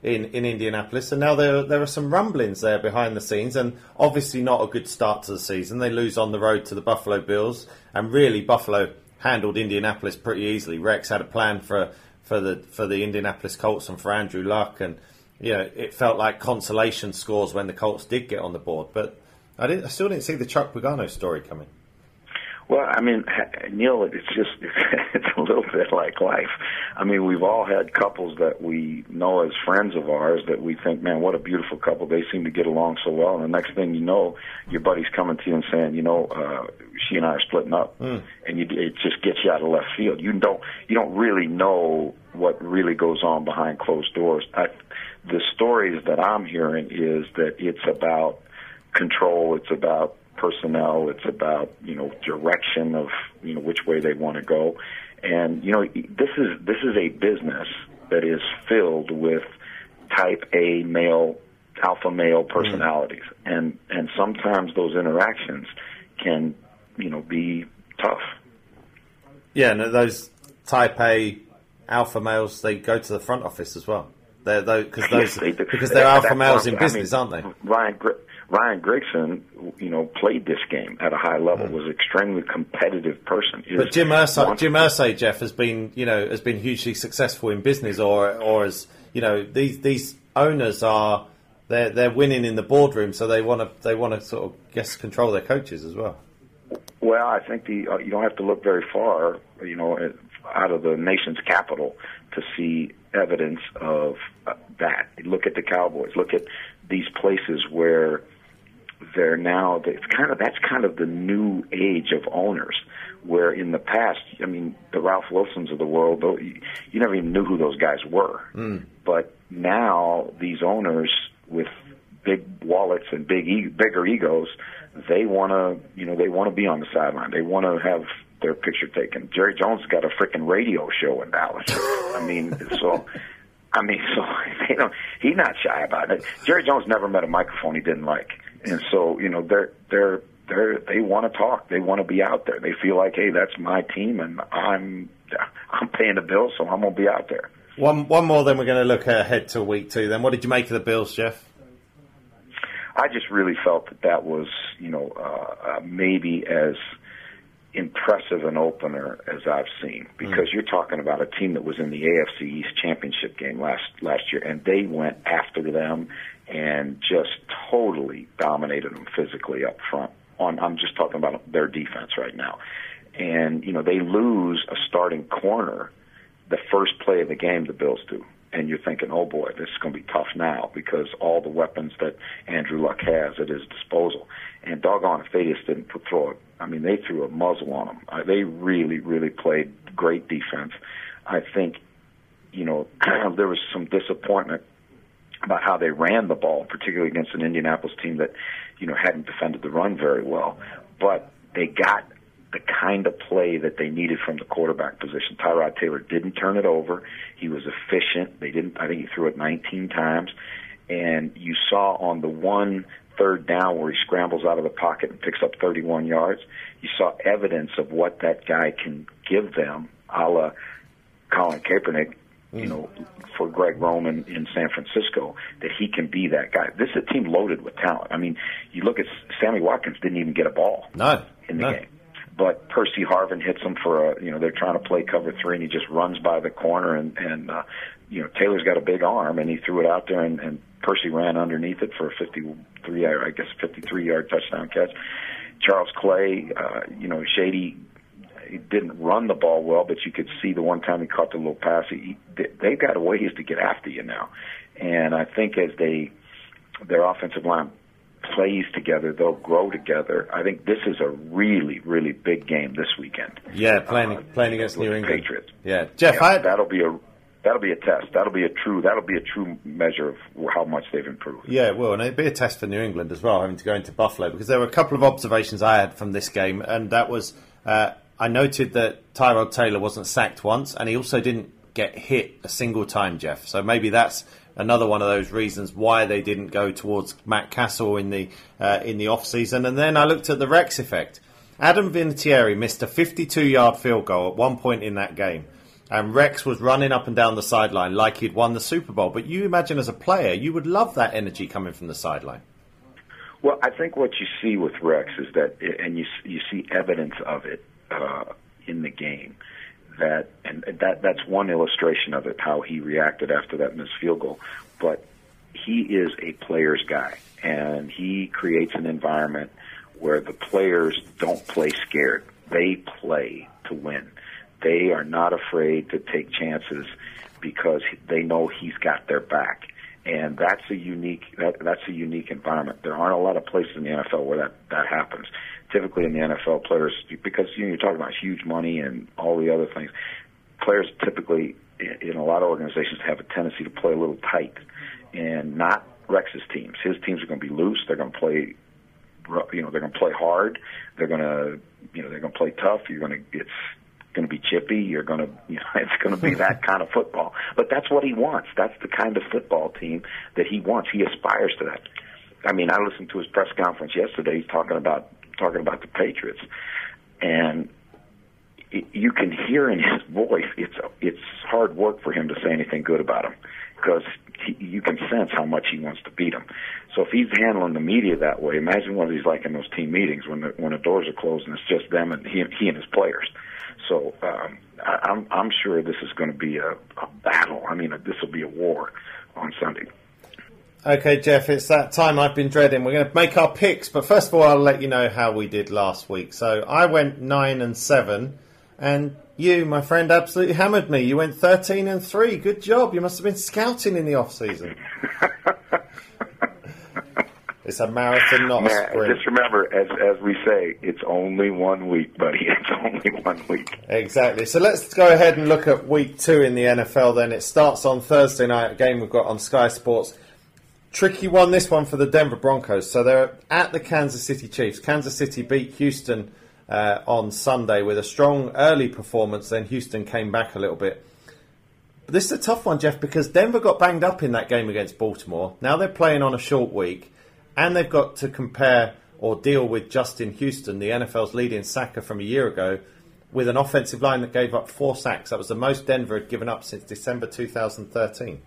in, in Indianapolis, and now there there are some rumblings there behind the scenes, and obviously not a good start to the season. They lose on the road to the Buffalo Bills, and really Buffalo handled Indianapolis pretty easily. Rex had a plan for for the for the Indianapolis Colts and for Andrew Luck, and you know it felt like consolation scores when the Colts did get on the board, but I didn't. I still didn't see the Chuck Pagano story coming. Well, I mean, Neil, it's just, it's a little bit like life. I mean, we've all had couples that we know as friends of ours that we think, man, what a beautiful couple. They seem to get along so well. And the next thing you know, your buddy's coming to you and saying, you know, uh, she and I are splitting up. Mm. And you, it just gets you out of left field. You don't, you don't really know what really goes on behind closed doors. I, the stories that I'm hearing is that it's about control. It's about personnel. It's about, you know, direction of, you know, which way they want to go. And, you know, this is this is a business that is filled with type A male, alpha male personalities. Mm. And and sometimes those interactions can, you know, be tough. Yeah, and those type A alpha males, they go to the front office as well. They're because those, yes, they because they're alpha males in business, I mean, aren't they? Ryan Ryan Grigson, you know, played this game at a high level. Mm. Was an extremely competitive person. His but Jim Irsay, Jim Irsay, Jeff, has been, you know, has been hugely successful in business, or or as you know, these these owners are they're they're winning in the boardroom, so they want to they want to sort of guess control their coaches as well. Well, I think the uh, you don't have to look very far, you know, out of the nation's capital to see evidence of uh, that. Look at the Cowboys. Look at these places where they're now. It's kind of that's kind of the new age of owners. Where in the past, I mean, the Ralph Wilsons of the world, though, you, you never even knew who those guys were. Mm. But now these owners with big wallets and big, e- bigger egos, they want to, you know, they want to be on the sideline. They want to have their picture taken. Jerry Jones has got a freaking radio show in Dallas. I mean, so, I mean, so they don't. He's not shy about it. Jerry Jones never met a microphone he didn't like, and so you know, they're they're they're they want to talk. They want to be out there. They feel like, hey, that's my team, and I'm I'm paying the bills, so I'm gonna be out there. One one more, then we're going to look ahead to week two. Then, what did you make of the Bills, Jeff? I just really felt that that was, you know, uh, uh, maybe as impressive an opener as I've seen, because mm. you're talking about a team that was in the A F C East championship game last last year, and they went after them and just totally dominated them physically up front. On I'm just talking about their defense right now, and you know they lose a starting corner the first play of the game. The Bills do. And you're thinking, oh boy, this is going to be tough now because all the weapons that Andrew Luck has at his disposal. And doggone if they just didn't throw it. I mean, they threw a muzzle on them. Uh, they really, really played great defense. I think, you know, there was some disappointment about how they ran the ball, particularly against an Indianapolis team that, you know, hadn't defended the run very well. But they got the kind of play that they needed from the quarterback position. Tyrod Taylor didn't turn it over. He was efficient. They didn't. I think he threw it nineteen times. And you saw on the one third down where he scrambles out of the pocket and picks up thirty-one yards, you saw evidence of what that guy can give them, a la Colin Kaepernick, you know, for Greg Roman in San Francisco, that he can be that guy. This is a team loaded with talent. I mean, you look at Sammy Watkins didn't even get a ball no, in the no. game. But Percy Harvin hits him for a, you know, they're trying to play cover three, and he just runs by the corner, and, and uh, you know, Taylor's got a big arm, and he threw it out there, and, and Percy ran underneath it for a fifty-three, I guess, fifty-three-yard touchdown catch. Charles Clay, uh, you know, Shady, he didn't run the ball well, but you could see the one time he caught the little pass. He, they've got ways to get after you now, and I think as they, their offensive line plays together, they'll grow together. I think this is a really, really big game this weekend. Yeah, playing uh, playing against New England Patriots. Yeah, Jeff, yeah, I... that'll be a that'll be a test. That'll be a true that'll be a true measure of how much they've improved. Yeah, it will, and it'll be a test for New England as well, having to go into Buffalo, because there were a couple of observations I had from this game, and that was uh, I noted that Tyrod Taylor wasn't sacked once, and he also didn't get hit a single time, Jeff. So maybe that's another one of those reasons why they didn't go towards Matt Castle in the uh, in the off season. And then I looked at the Rex effect. Adam Vinatieri missed a fifty-two-yard field goal at one point in that game, and Rex was running up and down the sideline like he'd won the Super Bowl. But you imagine as a player, you would love that energy coming from the sideline. Well, I think what you see with Rex is that, and you you see evidence of it uh, in the game, that and that that's one illustration of it, how he reacted after that missed field goal. But he is a player's guy, and he creates an environment where the players don't play scared. They play to win. They are not afraid to take chances because they know he's got their back. And that's a unique that, that's a unique environment. There aren't a lot of places in the N F L where that, that happens. Typically in the N F L, players, because you know, you're talking about huge money and all the other things, players typically in, in a lot of organizations have a tendency to play a little tight, and not Rex's teams. His teams are going to be loose. They're going to play, you know, they're going to play hard. They're going to, you know, they're going to play tough. You're going to, it's going to be chippy. You're going to, you know, it's going to be that kind of football. But that's what he wants. That's the kind of football team that he wants. He aspires to that. I mean, I listened to his press conference yesterday. He's talking about talking about the Patriots, and it, you can hear in his voice it's it's hard work for him to say anything good about him, because he, you can sense how much he wants to beat him. So if he's handling the media that way, imagine what he's like in those team meetings when the when the doors are closed and it's just them and he, he and his players. So um, I, I'm I'm sure this is going to be a, a battle. I mean, this will be a war on Sunday. Okay, Jeff, it's that time I've been dreading. We're going to make our picks, but first of all, I'll let you know how we did last week. So I went nine and seven, and you, my friend, absolutely hammered me. You went thirteen and three. Good job. You must have been scouting in the off season. It's a marathon, not Man, a sprint. Just remember, as as we say, it's only one week, buddy. It's only one week. Exactly. So let's go ahead and look at week two in the N F L then. It starts on Thursday night, a game we've got on Sky Sports. Tricky one, this one for the Denver Broncos. So they're at the Kansas City Chiefs. Kansas City beat Houston uh, on Sunday with a strong early performance. Then Houston came back a little bit. But this is a tough one, Jeff, because Denver got banged up in that game against Baltimore. Now they're playing on a short week, and they've got to compare or deal with Justin Houston, the N F L's leading sacker from a year ago, with an offensive line that gave up four sacks. That was the most Denver had given up since December two thousand thirteen.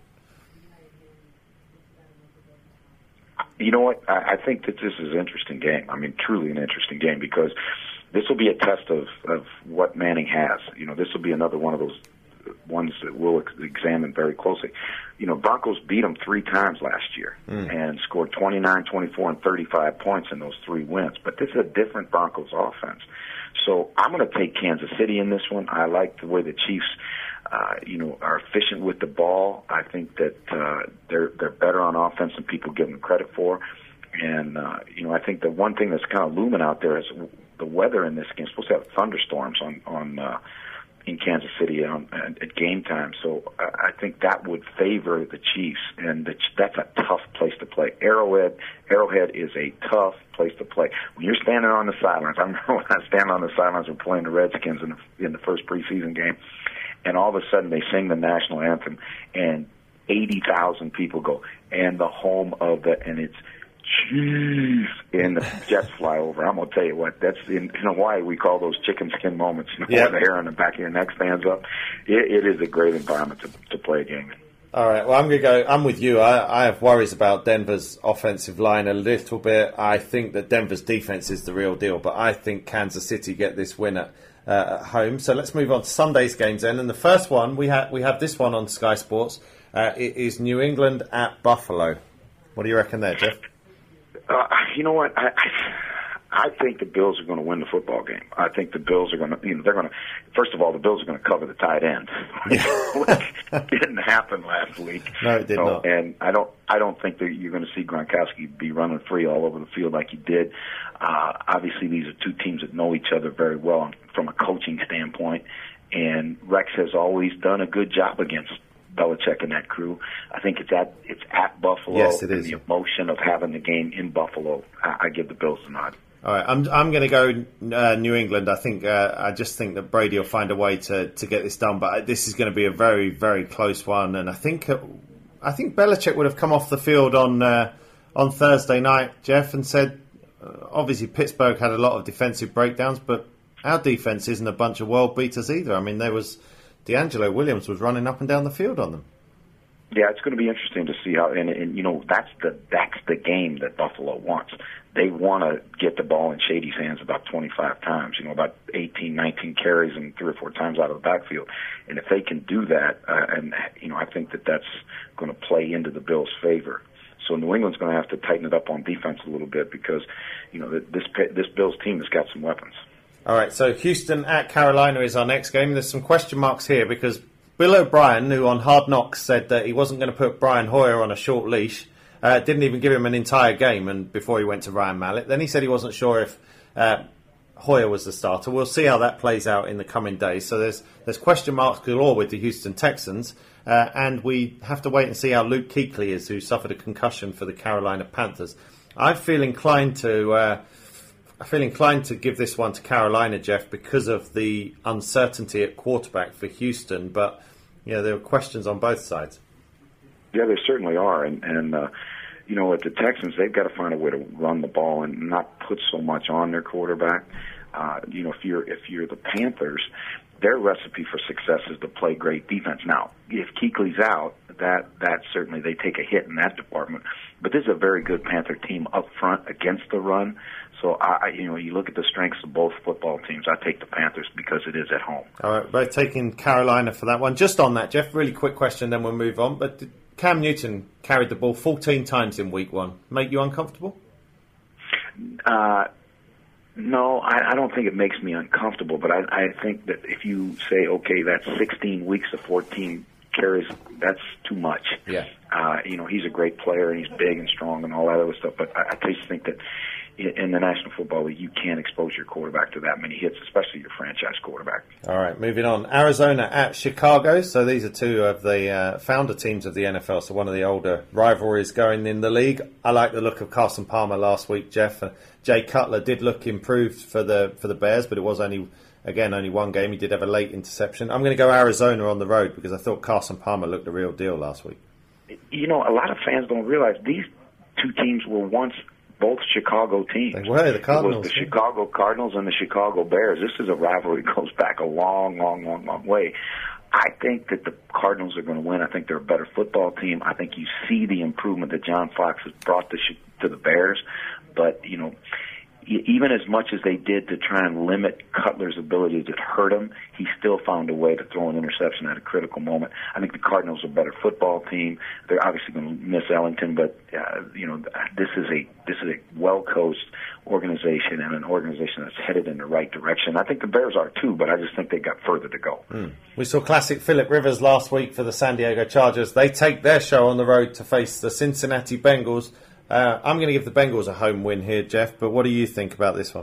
You know what? I, I think that this is an interesting game. I mean, truly an interesting game, because this will be a test of, of what Manning has. You know, this will be another one of those ones that we'll ex- examine very closely. You know, Broncos beat them three times last year mm. and scored twenty-nine, twenty-four, and thirty-five points in those three wins. But this is a different Broncos offense. So I'm going to take Kansas City in this one. I like the way the Chiefs Uh, you know, are efficient with the ball. I think that uh, they're they're better on offense than people give them credit for. And uh, you know, I think the one thing that's kind of looming out there is the weather in this game. It's supposed to have thunderstorms on on uh, in Kansas City on, at game time. So uh, I think that would favor the Chiefs, and the, that's a tough place to play. Arrowhead Arrowhead is a tough place to play. When you're standing on the sidelines, I remember when I was standing on the sidelines and playing the Redskins in the, in the first preseason game. And all of a sudden they sing the national anthem, and eighty thousand people go, and the home of the, and it's Chiefs, and the Jets fly over. I'm going to tell you what, that's in, in Hawaii, we call those chicken skin moments, you know, yep. where the hair on the back of your neck stands up. It, it is a great environment to, to play a game in. All right, well, I'm going to go, I'm with you. I, I have worries about Denver's offensive line a little bit. I think that Denver's defense is the real deal, but I think Kansas City get this win at Uh, at home. So let's move on to Sunday's games then. And the first one, we have we have this one on Sky Sports. Uh, it is New England at Buffalo. What do you reckon there, Jeff? Uh, you know what? I, I I think the Bills are going to win the football game. I think the Bills are going to, you know, they're going to, first of all, the Bills are going to cover the tight end. Which didn't happen last week. No, it did so, not. And I don't, I don't think that you're going to see Gronkowski be running free all over the field like he did. Uh, obviously, these are two teams that know each other very well from a coaching standpoint. And Rex has always done a good job against Belichick and that crew. I think it's at it's at Buffalo. Yes, it and is. The emotion of having the game in Buffalo, I, I give the Bills the nod. All right, I'm I'm going to go uh, New England. I think uh, I just think that Brady will find a way to, to get this done, but this is going to be a very very close one. And I think uh, I think Belichick would have come off the field on uh, on Thursday night, Jeff, and said, uh, obviously Pittsburgh had a lot of defensive breakdowns, but our defense isn't a bunch of world beaters either. I mean, there was D'Angelo Williams was running up and down the field on them. Yeah, it's going to be interesting to see how, and, and you know, that's the that's the game that Buffalo wants. They want to get the ball in Shady's hands about twenty-five times, you know, about eighteen, nineteen carries and three or four times out of the backfield. And if they can do that, uh, and, you know, I think that that's going to play into the Bills' favor. So New England's going to have to tighten it up on defense a little bit because, you know, this this Bills team has got some weapons. All right, so Houston at Carolina is our next game. There's some question marks here because Bill O'Brien, who on Hard Knocks said that he wasn't going to put Brian Hoyer on a short leash, uh, didn't even give him an entire game and before he went to Ryan Mallett. Then he said he wasn't sure if uh, Hoyer was the starter. We'll see how that plays out in the coming days. So there's there's question marks galore with the Houston Texans, uh, and we have to wait and see how Luke Kuechly is, who suffered a concussion for the Carolina Panthers. I feel inclined to... Uh, I feel inclined to give this one to Carolina, Jeff, because of the uncertainty at quarterback for Houston. But, you know, there are questions on both sides. Yeah, there certainly are. And, and uh, you know, at the Texans, they've got to find a way to run the ball and not put so much on their quarterback. Uh, you know, if you're if you're the Panthers, their recipe for success is to play great defense. Now, if Kuechly's out, that that certainly they take a hit in that department. But this is a very good Panther team up front against the run. So, I, you know, you look at the strengths of both football teams. I take the Panthers because it is at home. All right, both taking Carolina for that one. Just on that, Jeff, really quick question, then we'll move on. But Cam Newton carried the ball fourteen times in week one. Make you uncomfortable? Uh, no, I, I don't think it makes me uncomfortable. But I, I think that if you say, okay, that's sixteen weeks of fourteen carries, that's too much. Yeah. Uh, you know, he's a great player and he's big and strong and all that other stuff. But I, I just think that in the National Football League, you can't expose your quarterback to that many hits, especially your franchise quarterback. All right, moving on. Arizona at Chicago. So these are two of the uh, founder teams of the N F L, so one of the older rivalries going in the league. I like the look of Carson Palmer last week, Jeff. Uh, Jay Cutler did look improved for the for the Bears, but it was only, again, only one game. He did have a late interception. I'm going to go Arizona on the road because I thought Carson Palmer looked the real deal last week. You know, a lot of fans don't realize these two teams were once both Chicago teams. They were, the Cardinals. It was the Chicago Cardinals and the Chicago Bears. This is a rivalry that goes back a long, long, long, long way. I think that the Cardinals are going to win. I think they're a better football team. I think you see the improvement that John Fox has brought to, to the Bears. But, you know, even as much as they did to try and limit Cutler's ability to hurt him, he still found a way to throw an interception at a critical moment. I think the Cardinals are a better football team. They're obviously going to miss Ellington, but uh, you know, this is a this is a well-coached organization and an organization that's headed in the right direction. I think the Bears are too, but I just think they've got further to go. Mm. We saw classic Phillip Rivers last week for the San Diego Chargers. They take their show on the road to face the Cincinnati Bengals. Uh, I'm going to give the Bengals a home win here, Jeff, but what do you think about this one?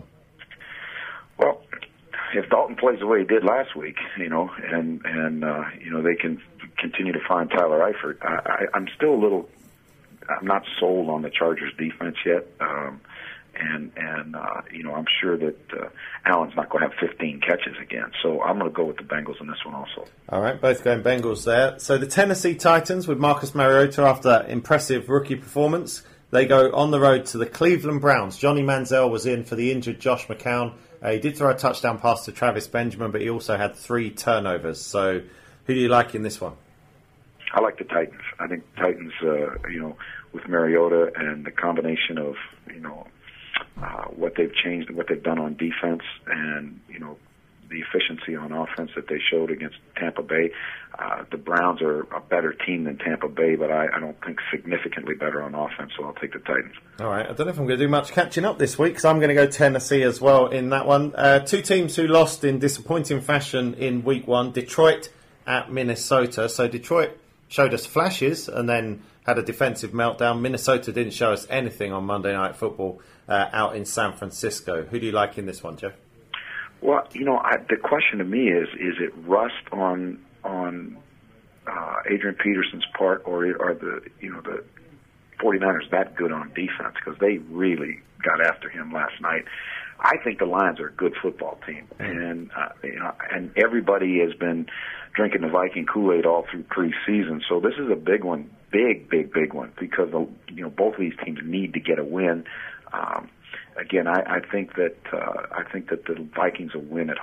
Well, if Dalton plays the way he did last week, you know, and, and uh, you know, they can continue to find Tyler Eifert, I, I, I'm still a little, I'm not sold on the Chargers defense yet. Um, and, and uh, you know, I'm sure that uh, Allen's not going to have fifteen catches again. So I'm going to go with the Bengals in this one also. All right, both going Bengals there. So the Tennessee Titans with Marcus Mariota after that impressive rookie performance, they go on the road to the Cleveland Browns. Johnny Manziel was in for the injured Josh McCown. Uh, he did throw a touchdown pass to Travis Benjamin, but he also had three turnovers. So who do you like in this one? I like the Titans. I think the Titans, uh, you know, with Mariota and the combination of, you know, uh, what they've changed, what they've done on defense and, you know, the efficiency on offense that they showed against Tampa Bay. Uh, the Browns are a better team than Tampa Bay, but I, I don't think significantly better on offense, so I'll take the Titans. All right, I don't know if I'm going to do much catching up this week, because I'm going to go Tennessee as well in that one. Uh, two teams who lost in disappointing fashion in week one, Detroit at Minnesota. So Detroit showed us flashes and then had a defensive meltdown. Minnesota didn't show us anything on Monday Night Football uh, out in San Francisco. Who do you like in this one, Jeff? Well, you know, I, the question to me is: is it rust on on uh, Adrian Peterson's part, or are the you know the 49ers that good on defense? Because they really got after him last night. I think the Lions are a good football team, and uh, you know, and everybody has been drinking the Viking Kool-Aid all through preseason. So this is a big one, big, big, big one, because you know both of these teams need to get a win. Um, Again, I, I think that uh, I think that the Vikings will win at home.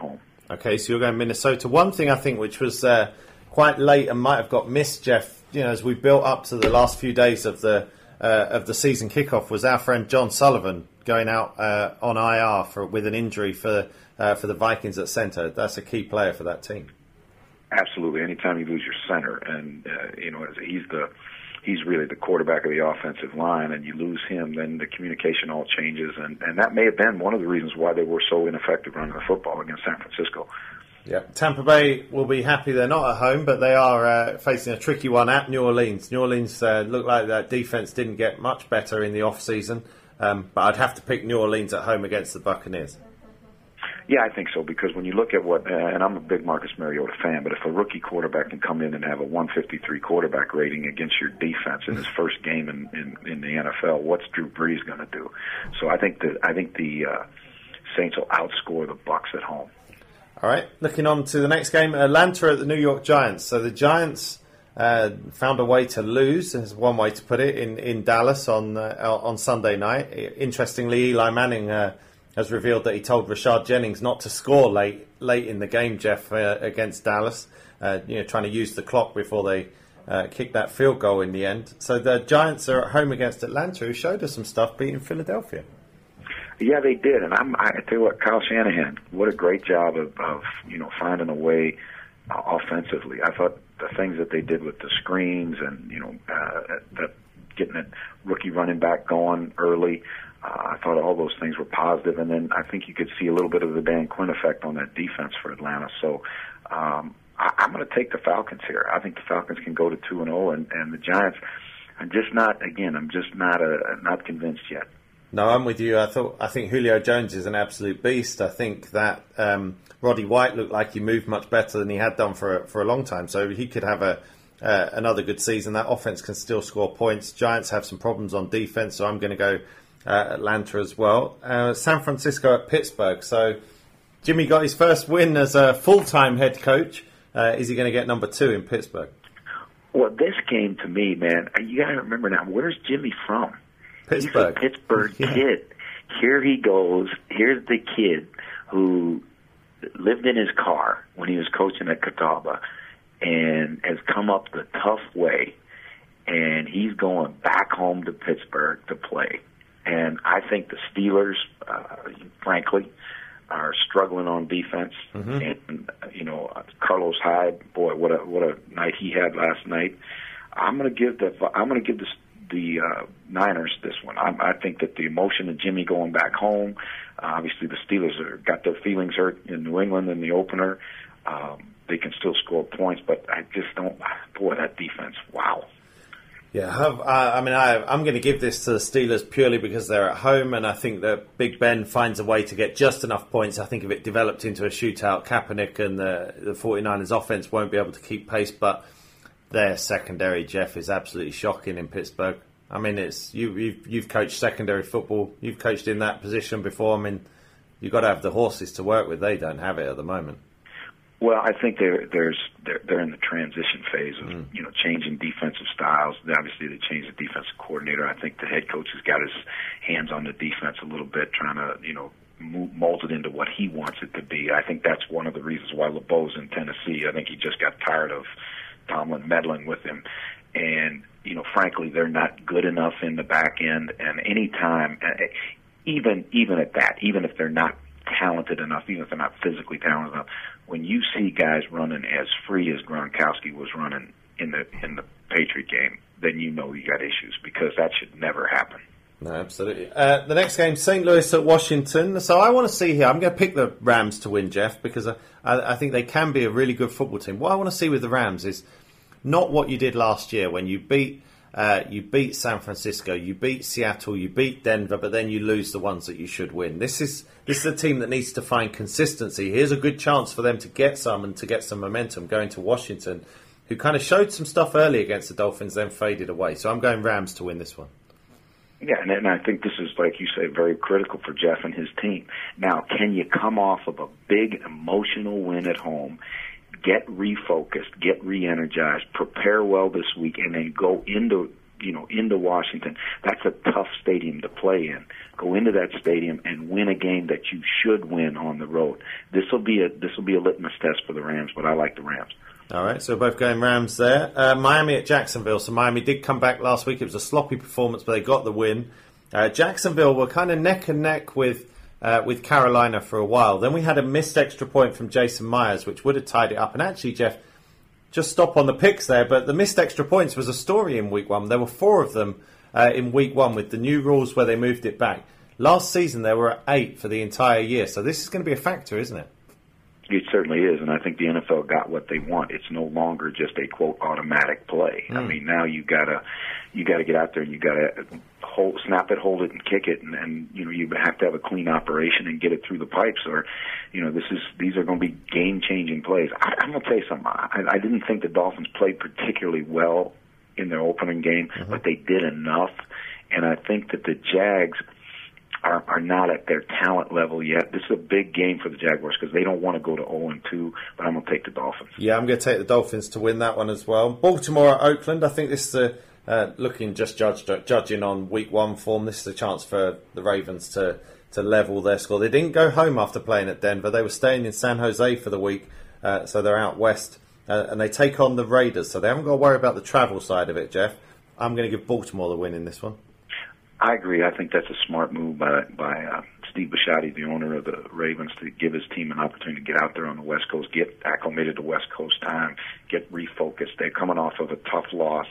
Okay, so you're going Minnesota. One thing I think which was uh, quite late and might have got missed, Jeff, you know, as we built up to the last few days of the uh, of the season kickoff, was our friend John Sullivan going out uh, on I R for with an injury for uh, for the Vikings at center. That's a key player for that team. Absolutely. Anytime you lose your center, and uh, you know, he's the he's really the quarterback of the offensive line, and you lose him, then the communication all changes, and, and that may have been one of the reasons why they were so ineffective running the football against San Francisco. Yeah, Tampa Bay will be happy they're not at home, but they are uh, facing a tricky one at New Orleans. New Orleans uh, looked like that defense didn't get much better in the off-season, um, but I'd have to pick New Orleans at home against the Buccaneers. Yeah, I think so, because when you look at what, uh, and I'm a big Marcus Mariota fan, but if a rookie quarterback can come in and have a one fifty-three quarterback rating against your defense in his first game in, in, in the N F L, what's Drew Brees going to do? So I think that I think the uh, Saints will outscore the Bucs at home. All right, looking on to the next game, Atlanta at the New York Giants. So the Giants uh, found a way to lose, is one way to put it, in, in Dallas on uh, on Sunday night. Interestingly, Eli Manning uh, has revealed that he told Rashad Jennings not to score late late in the game, Jeff, uh, against Dallas, uh, you know, trying to use the clock before they uh, kicked that field goal in the end. So the Giants are at home against Atlanta, who showed us some stuff beating Philadelphia. Yeah, they did, and I'm, I tell you what, Kyle Shanahan, what a great job of, of you know, finding a way uh, offensively. I thought the things that they did with the screens and, you know, uh, that getting that rookie running back going early, uh, I thought all those things were positive, and then I think you could see a little bit of the Dan Quinn effect on that defense for Atlanta. So um, I, I'm going to take the Falcons here. I think the Falcons can go to two and zero, and and the Giants. I'm just not. Again, I'm just not a, not convinced yet. No, I'm with you. I thought I think Julio Jones is an absolute beast. I think that um, Roddy White looked like he moved much better than he had done for a, for a long time. So he could have a uh, another good season. That offense can still score points. Giants have some problems on defense, so I'm going to go uh, Atlanta as well. Uh, San Francisco at Pittsburgh. So Jimmy got his first win as a full-time head coach. Uh, is he going to get number two in Pittsburgh? Well, this game to me, man, you got to remember now, where's Jimmy from? Pittsburgh. He's a Pittsburgh yeah. kid. Here he goes. Here's the kid who lived in his car when he was coaching at Catawba and has come up the tough way, and he's going back home to Pittsburgh to play. And I think the Steelers, uh, frankly, are struggling on defense. Mm-hmm. And, you know, Carlos Hyde, boy, what a what a night he had last night. I'm going to give the I'm going to give the the uh, Niners this one. I, I think that the emotion of Jimmy going back home, uh, obviously the Steelers are, got their feelings hurt in New England in the opener. Um, they can still score points, but I just don't. Boy, that defense! Wow. Yeah, I've, I, I mean, I, I'm going to give this to the Steelers purely because they're at home, and I think that Big Ben finds a way to get just enough points. I think if it developed into a shootout, Kaepernick and the, the 49ers offense won't be able to keep pace, but their secondary, Jeff, is absolutely shocking in Pittsburgh. I mean, it's you, you've, you've coached secondary football. You've coached in that position before. I mean, you've got to have the horses to work with. They don't have it at the moment. Well, I think they're there's they're, they're in the transition phase of mm. you know changing defensive styles. Obviously, they changed the defensive coordinator. I think the head coach has got his hands on the defense a little bit, trying to you know mold it into what he wants it to be. I think that's one of the reasons why LeBeau's in Tennessee. I think he just got tired of Tomlin meddling with him, and you know, frankly, they're not good enough in the back end. And any time, even even at that, even if they're not talented enough, even if they're not physically talented enough, when you see guys running as free as Gronkowski was running in the in the Patriot game, then you know you got issues, because that should never happen. No, absolutely. Uh, the next game, Saint Louis at Washington. So I want to see here, I'm going to pick the Rams to win, Jeff, because I, I think they can be a really good football team. What I want to see with the Rams is not what you did last year when you beat uh, you beat San Francisco, you beat Seattle, you beat Denver, but then you lose the ones that you should win. This is this is a team that needs to find consistency. Here's a good chance for them to get some and to get some momentum going to Washington, who kind of showed some stuff early against the Dolphins, then faded away. So I'm going Rams to win this one. Yeah, and, and I think this is, like you say, very critical for Jeff and his team. Now, can you come off of a big emotional win at home, get refocused, get re-energized, prepare well this week, and then go into you know, into Washington. That's a tough stadium to play in. Go into that stadium and win a game that you should win on the road. This will be a this will be a litmus test for the Rams, but I like the Rams. All right, so we're both going Rams there. Uh, Miami at Jacksonville. So Miami did come back last week. It was a sloppy performance, but they got the win. Uh, Jacksonville were kind of neck and neck with uh, with Carolina for a while. Then we had a missed extra point from Jason Myers, which would have tied it up. And actually, Jeff, just stop on the picks there, but the missed extra points was a story in week one. There were four of them uh, in week one with the new rules where they moved it back. Last season, there were eight for the entire year. So this is going to be a factor, isn't it? It certainly is, and I think the N F L got what they want. It's no longer just a quote automatic play. Mm. I mean, now you gotta you gotta get out there and you gotta hold, snap it, hold it, and kick it, and, and you know you have to have a clean operation and get it through the pipes. Or, you know, this is these are going to be game changing plays. I, I'm going to tell you something. I, I didn't think the Dolphins played particularly well in their opening game, mm-hmm. but they did enough, and I think that the Jags Are, are not at their talent level yet. This is a big game for the Jaguars because they don't want to go to oh and two, but I'm going to take the Dolphins. Yeah, I'm going to take the Dolphins to win that one as well. Baltimore at Oakland. I think this is a, uh, looking just judged, judging on week one form, this is a chance for the Ravens to, to level their score. They didn't go home after playing at Denver. They were staying in San Jose for the week, uh, so they're out west. Uh, and they take on the Raiders, so they haven't got to worry about the travel side of it, Jeff. I'm going to give Baltimore the win in this one. I agree. I think that's a smart move by by uh, Steve Bisciotti, the owner of the Ravens, to give his team an opportunity to get out there on the West Coast, get acclimated to West Coast time, get refocused. They're coming off of a tough loss.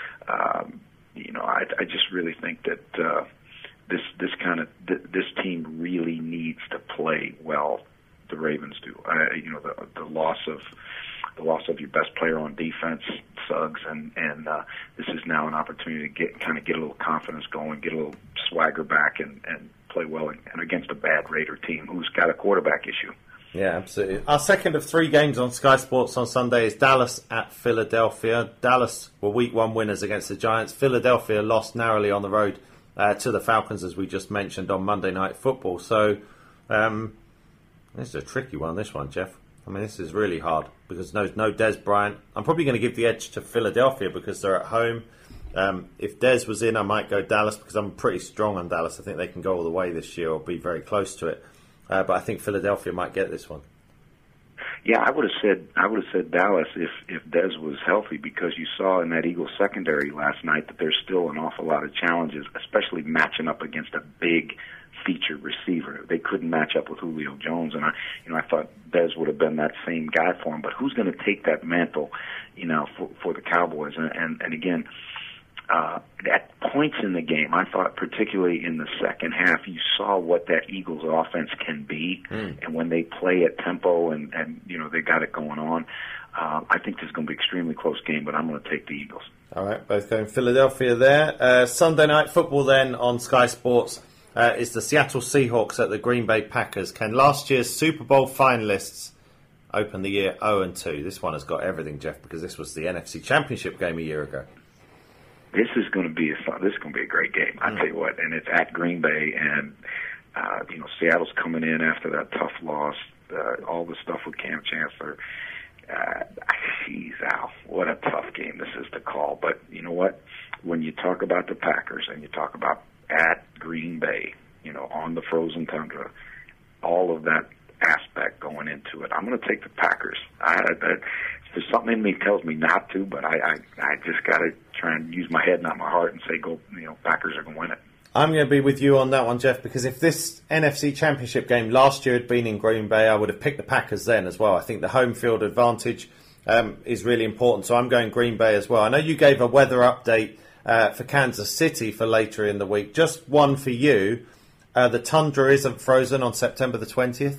Um, you know, I, I just really think that uh, this this kind of th- this team really needs to play well. The Ravens do. Uh, you know, the the loss of the loss of your best player on defense, Suggs, and and uh, this is now an opportunity to get kind of get a little confidence going, get a little swagger back, and, and play well and, and against a bad Raider team who's got a quarterback issue. Yeah, absolutely. Our second of three games on Sky Sports on Sunday is Dallas at Philadelphia. Dallas were week one winners against the Giants. Philadelphia lost narrowly on the road uh, to the Falcons, as we just mentioned, on Monday Night Football. So um, this is a tricky one, this one, Jeff. I mean, this is really hard because no, no Dez Bryant. I'm probably going to give the edge to Philadelphia because they're at home. Um, if Dez was in, I might go Dallas because I'm pretty strong on Dallas. I think they can go all the way this year or be very close to it. Uh, but I think Philadelphia might get this one. Yeah, I would have said I would have said Dallas if if Dez was healthy, because you saw in that Eagles secondary last night that there's still an awful lot of challenges, especially matching up against a big featured receiver. They couldn't match up with Julio Jones, and I, you know, I thought Dez would have been that same guy for him. But who's going to take that mantle, you know, for, for the Cowboys? And and, and again, uh, at points in the game, I thought particularly in the second half, you saw what that Eagles offense can be, mm. and when they play at tempo and and you know they got it going on. Uh, I think this is going to be an extremely close game, but I'm going to take the Eagles. All right, both going Philadelphia there. Uh, Sunday Night Football then on Sky Sports. Uh, is the Seattle Seahawks at the Green Bay Packers. Can last year's Super Bowl finalists open the year oh and two? This one has got everything, Jeff, because this was the N F C Championship game a year ago. This is going to be a fun, this is going to be a great game. I mm. tell you what, and it's at Green Bay, and uh, you know Seattle's coming in after that tough loss. Uh, all the stuff with Cam Chancellor. Uh, geez, Al, what a tough game this is to call. But you know what? When you talk about the Packers and you talk about at Green Bay, you know, on the frozen tundra, all of that aspect going into it, I'm going to take the Packers. I, I, there's something in me tells me not to, but I, I, I just got to try and use my head, not my heart, and say, go, you know, Packers are going to win it. I'm going to be with you on that one, Jeff, because if this N F C Championship game last year had been in Green Bay, I would have picked the Packers then as well. I think the home field advantage um, is really important, so I'm going Green Bay as well. I know you gave a weather update Uh, for Kansas City for later in the week. Just one for you. Uh, the tundra isn't frozen on September the twentieth?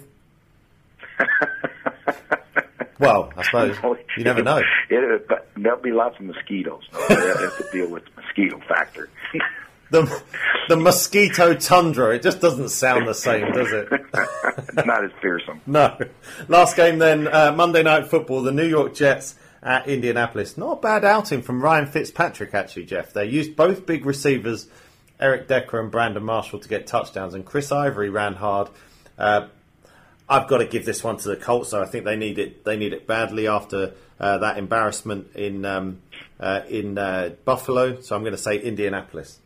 Well, I suppose. You never know. It, but there'll be lots of mosquitoes. They have to deal with the mosquito factor. the, the mosquito tundra. It just doesn't sound the same, does it? Not as fearsome. No. Last game then, uh, Monday Night Football. The New York Jets at Indianapolis. Not a bad outing from Ryan Fitzpatrick, actually, Jeff. They used both big receivers, Eric Decker and Brandon Marshall, to get touchdowns, and Chris Ivory ran hard. Uh, I've got to give this one to the Colts. So I think they need it. They need it badly after uh, that embarrassment in um, uh, in uh, Buffalo. So I'm going to say Indianapolis.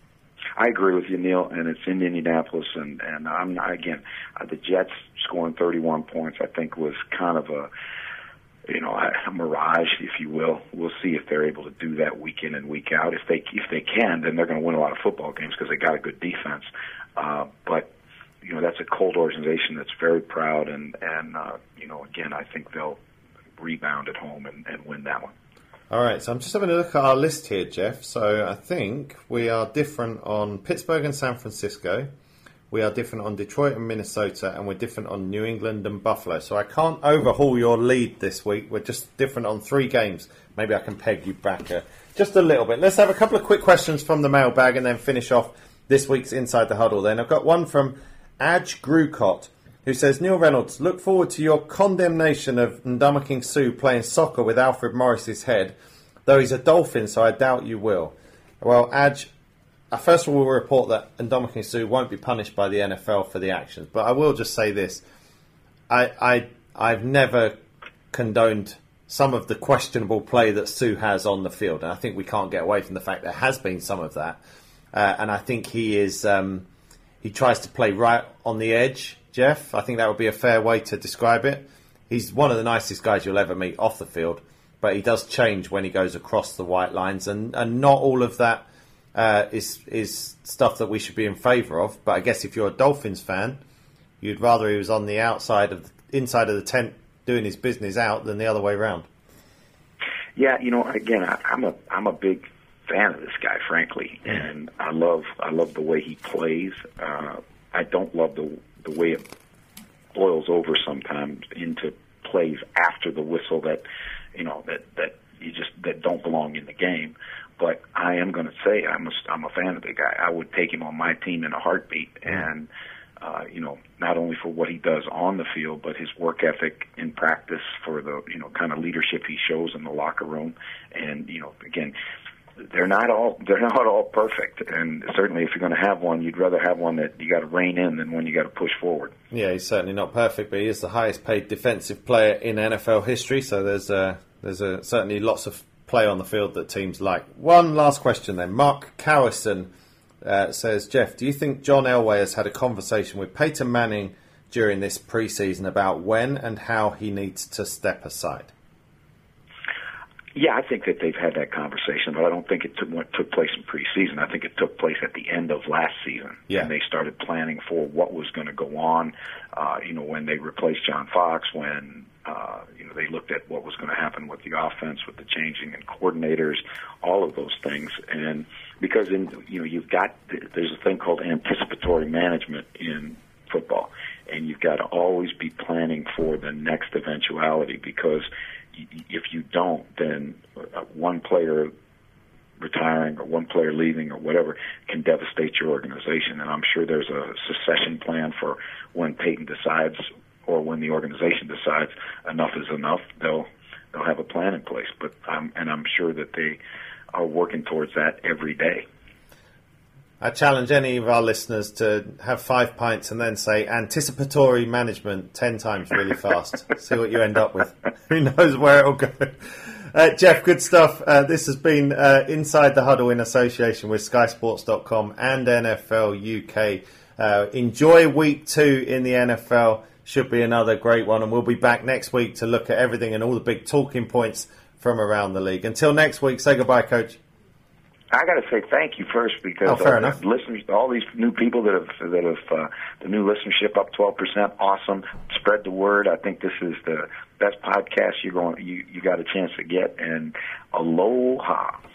I agree with you, Neil, and it's in Indianapolis, and and I'm not, again uh, the Jets scoring thirty-one points. I think was kind of a you know a mirage, if you will. We'll see if they're able to do that week in and week out. If they if they can, then they're going to win a lot of football games because they got a good defense. Uh, but you know that's a Colt organization that's very proud, and and uh, you know again I think they'll rebound at home and, and win that one. All right, so I'm just having a look at our list here, Jeff. So I think we are different on Pittsburgh and San Francisco. We are different on Detroit and Minnesota, and we're different on New England and Buffalo. So I can't overhaul your lead this week. We're just different on three games. Maybe I can peg you back uh, just a little bit. Let's have a couple of quick questions from the mailbag and then finish off this week's Inside the Huddle. Then I've got one from Adge Grucott, who says, Neil Reynolds, look forward to your condemnation of Ndamukong Suh playing soccer with Alfred Morris's head, though he's a Dolphin, so I doubt you will. Well, Adge, uh, first of all, we'll report that Ndamukong Suh won't be punished by the N F L for the actions, but I will just say this. I, I, I've never condoned some of the questionable play that Suh has on the field, and I think we can't get away from the fact there has been some of that. Uh, and I think he is um, he tries to play right on the edge, Jeff. I think that would be a fair way to describe it. He's one of the nicest guys you'll ever meet off the field, but he does change when he goes across the white lines, and, and not all of that uh, is is stuff that we should be in favour of. But I guess if you're a Dolphins fan, you'd rather he was on the outside of inside of the tent doing his business out than the other way around. Yeah, you know, again, I, I'm a I'm a big fan of this guy, frankly, and I love I love the way he plays. Uh, I don't love the the way it boils over sometimes into plays after the whistle that you know that that you just that don't belong in the game. But I am going to say I'm a, I'm a fan of the guy. I would take him on my team in a heartbeat, and uh, you know not only for what he does on the field, but his work ethic in practice, for the you know kind of leadership he shows in the locker room, and you know again. They're not all they're not all perfect, and certainly if you're going to have one, you'd rather have one that you got to rein in than one you got to push forward. Yeah, he's certainly not perfect, but he is the highest paid defensive player in N F L history. So there's uh, there's uh, certainly lots of play on the field that teams like. One last question then. Mark Cowison uh, says, Jeff, do you think John Elway has had a conversation with Peyton Manning during this preseason about when and how he needs to step aside? Yeah, I think that they've had that conversation, but I don't think it took, took place in preseason. I think it took place at the end of last season, yeah. And they started planning for what was going to go on. Uh, you know, when they replaced John Fox, when uh, you know they looked at what was going to happen with the offense, with the changing in coordinators, all of those things, and because in you know you've got there's a thing called anticipatory management in football, and you've got to always be planning for the next eventuality, because if you don't, then one player retiring or one player leaving or whatever can devastate your organization. And I'm sure there's a succession plan for when Peyton decides or when the organization decides enough is enough. They'll they'll have a plan in place. But I'm, and I'm sure that they are working towards that every day. I challenge any of our listeners to have five pints and then say anticipatory management ten times really fast. See what you end up with. Who knows where it'll go. Uh, Jeff, good stuff. Uh, this has been uh, Inside the Huddle in association with Sky Sports dot com and N F L U K. Uh, enjoy week two in the N F L. Should be another great one. And we'll be back next week to look at everything and all the big talking points from around the league. Until next week, say goodbye, Coach. I got to say thank you first, because oh, fair uh, enough. listeners, all these new people that have that have uh, the new listenership up twelve percent. Awesome. Spread the word. I think this is the best podcast you're going you you got a chance to get. And aloha.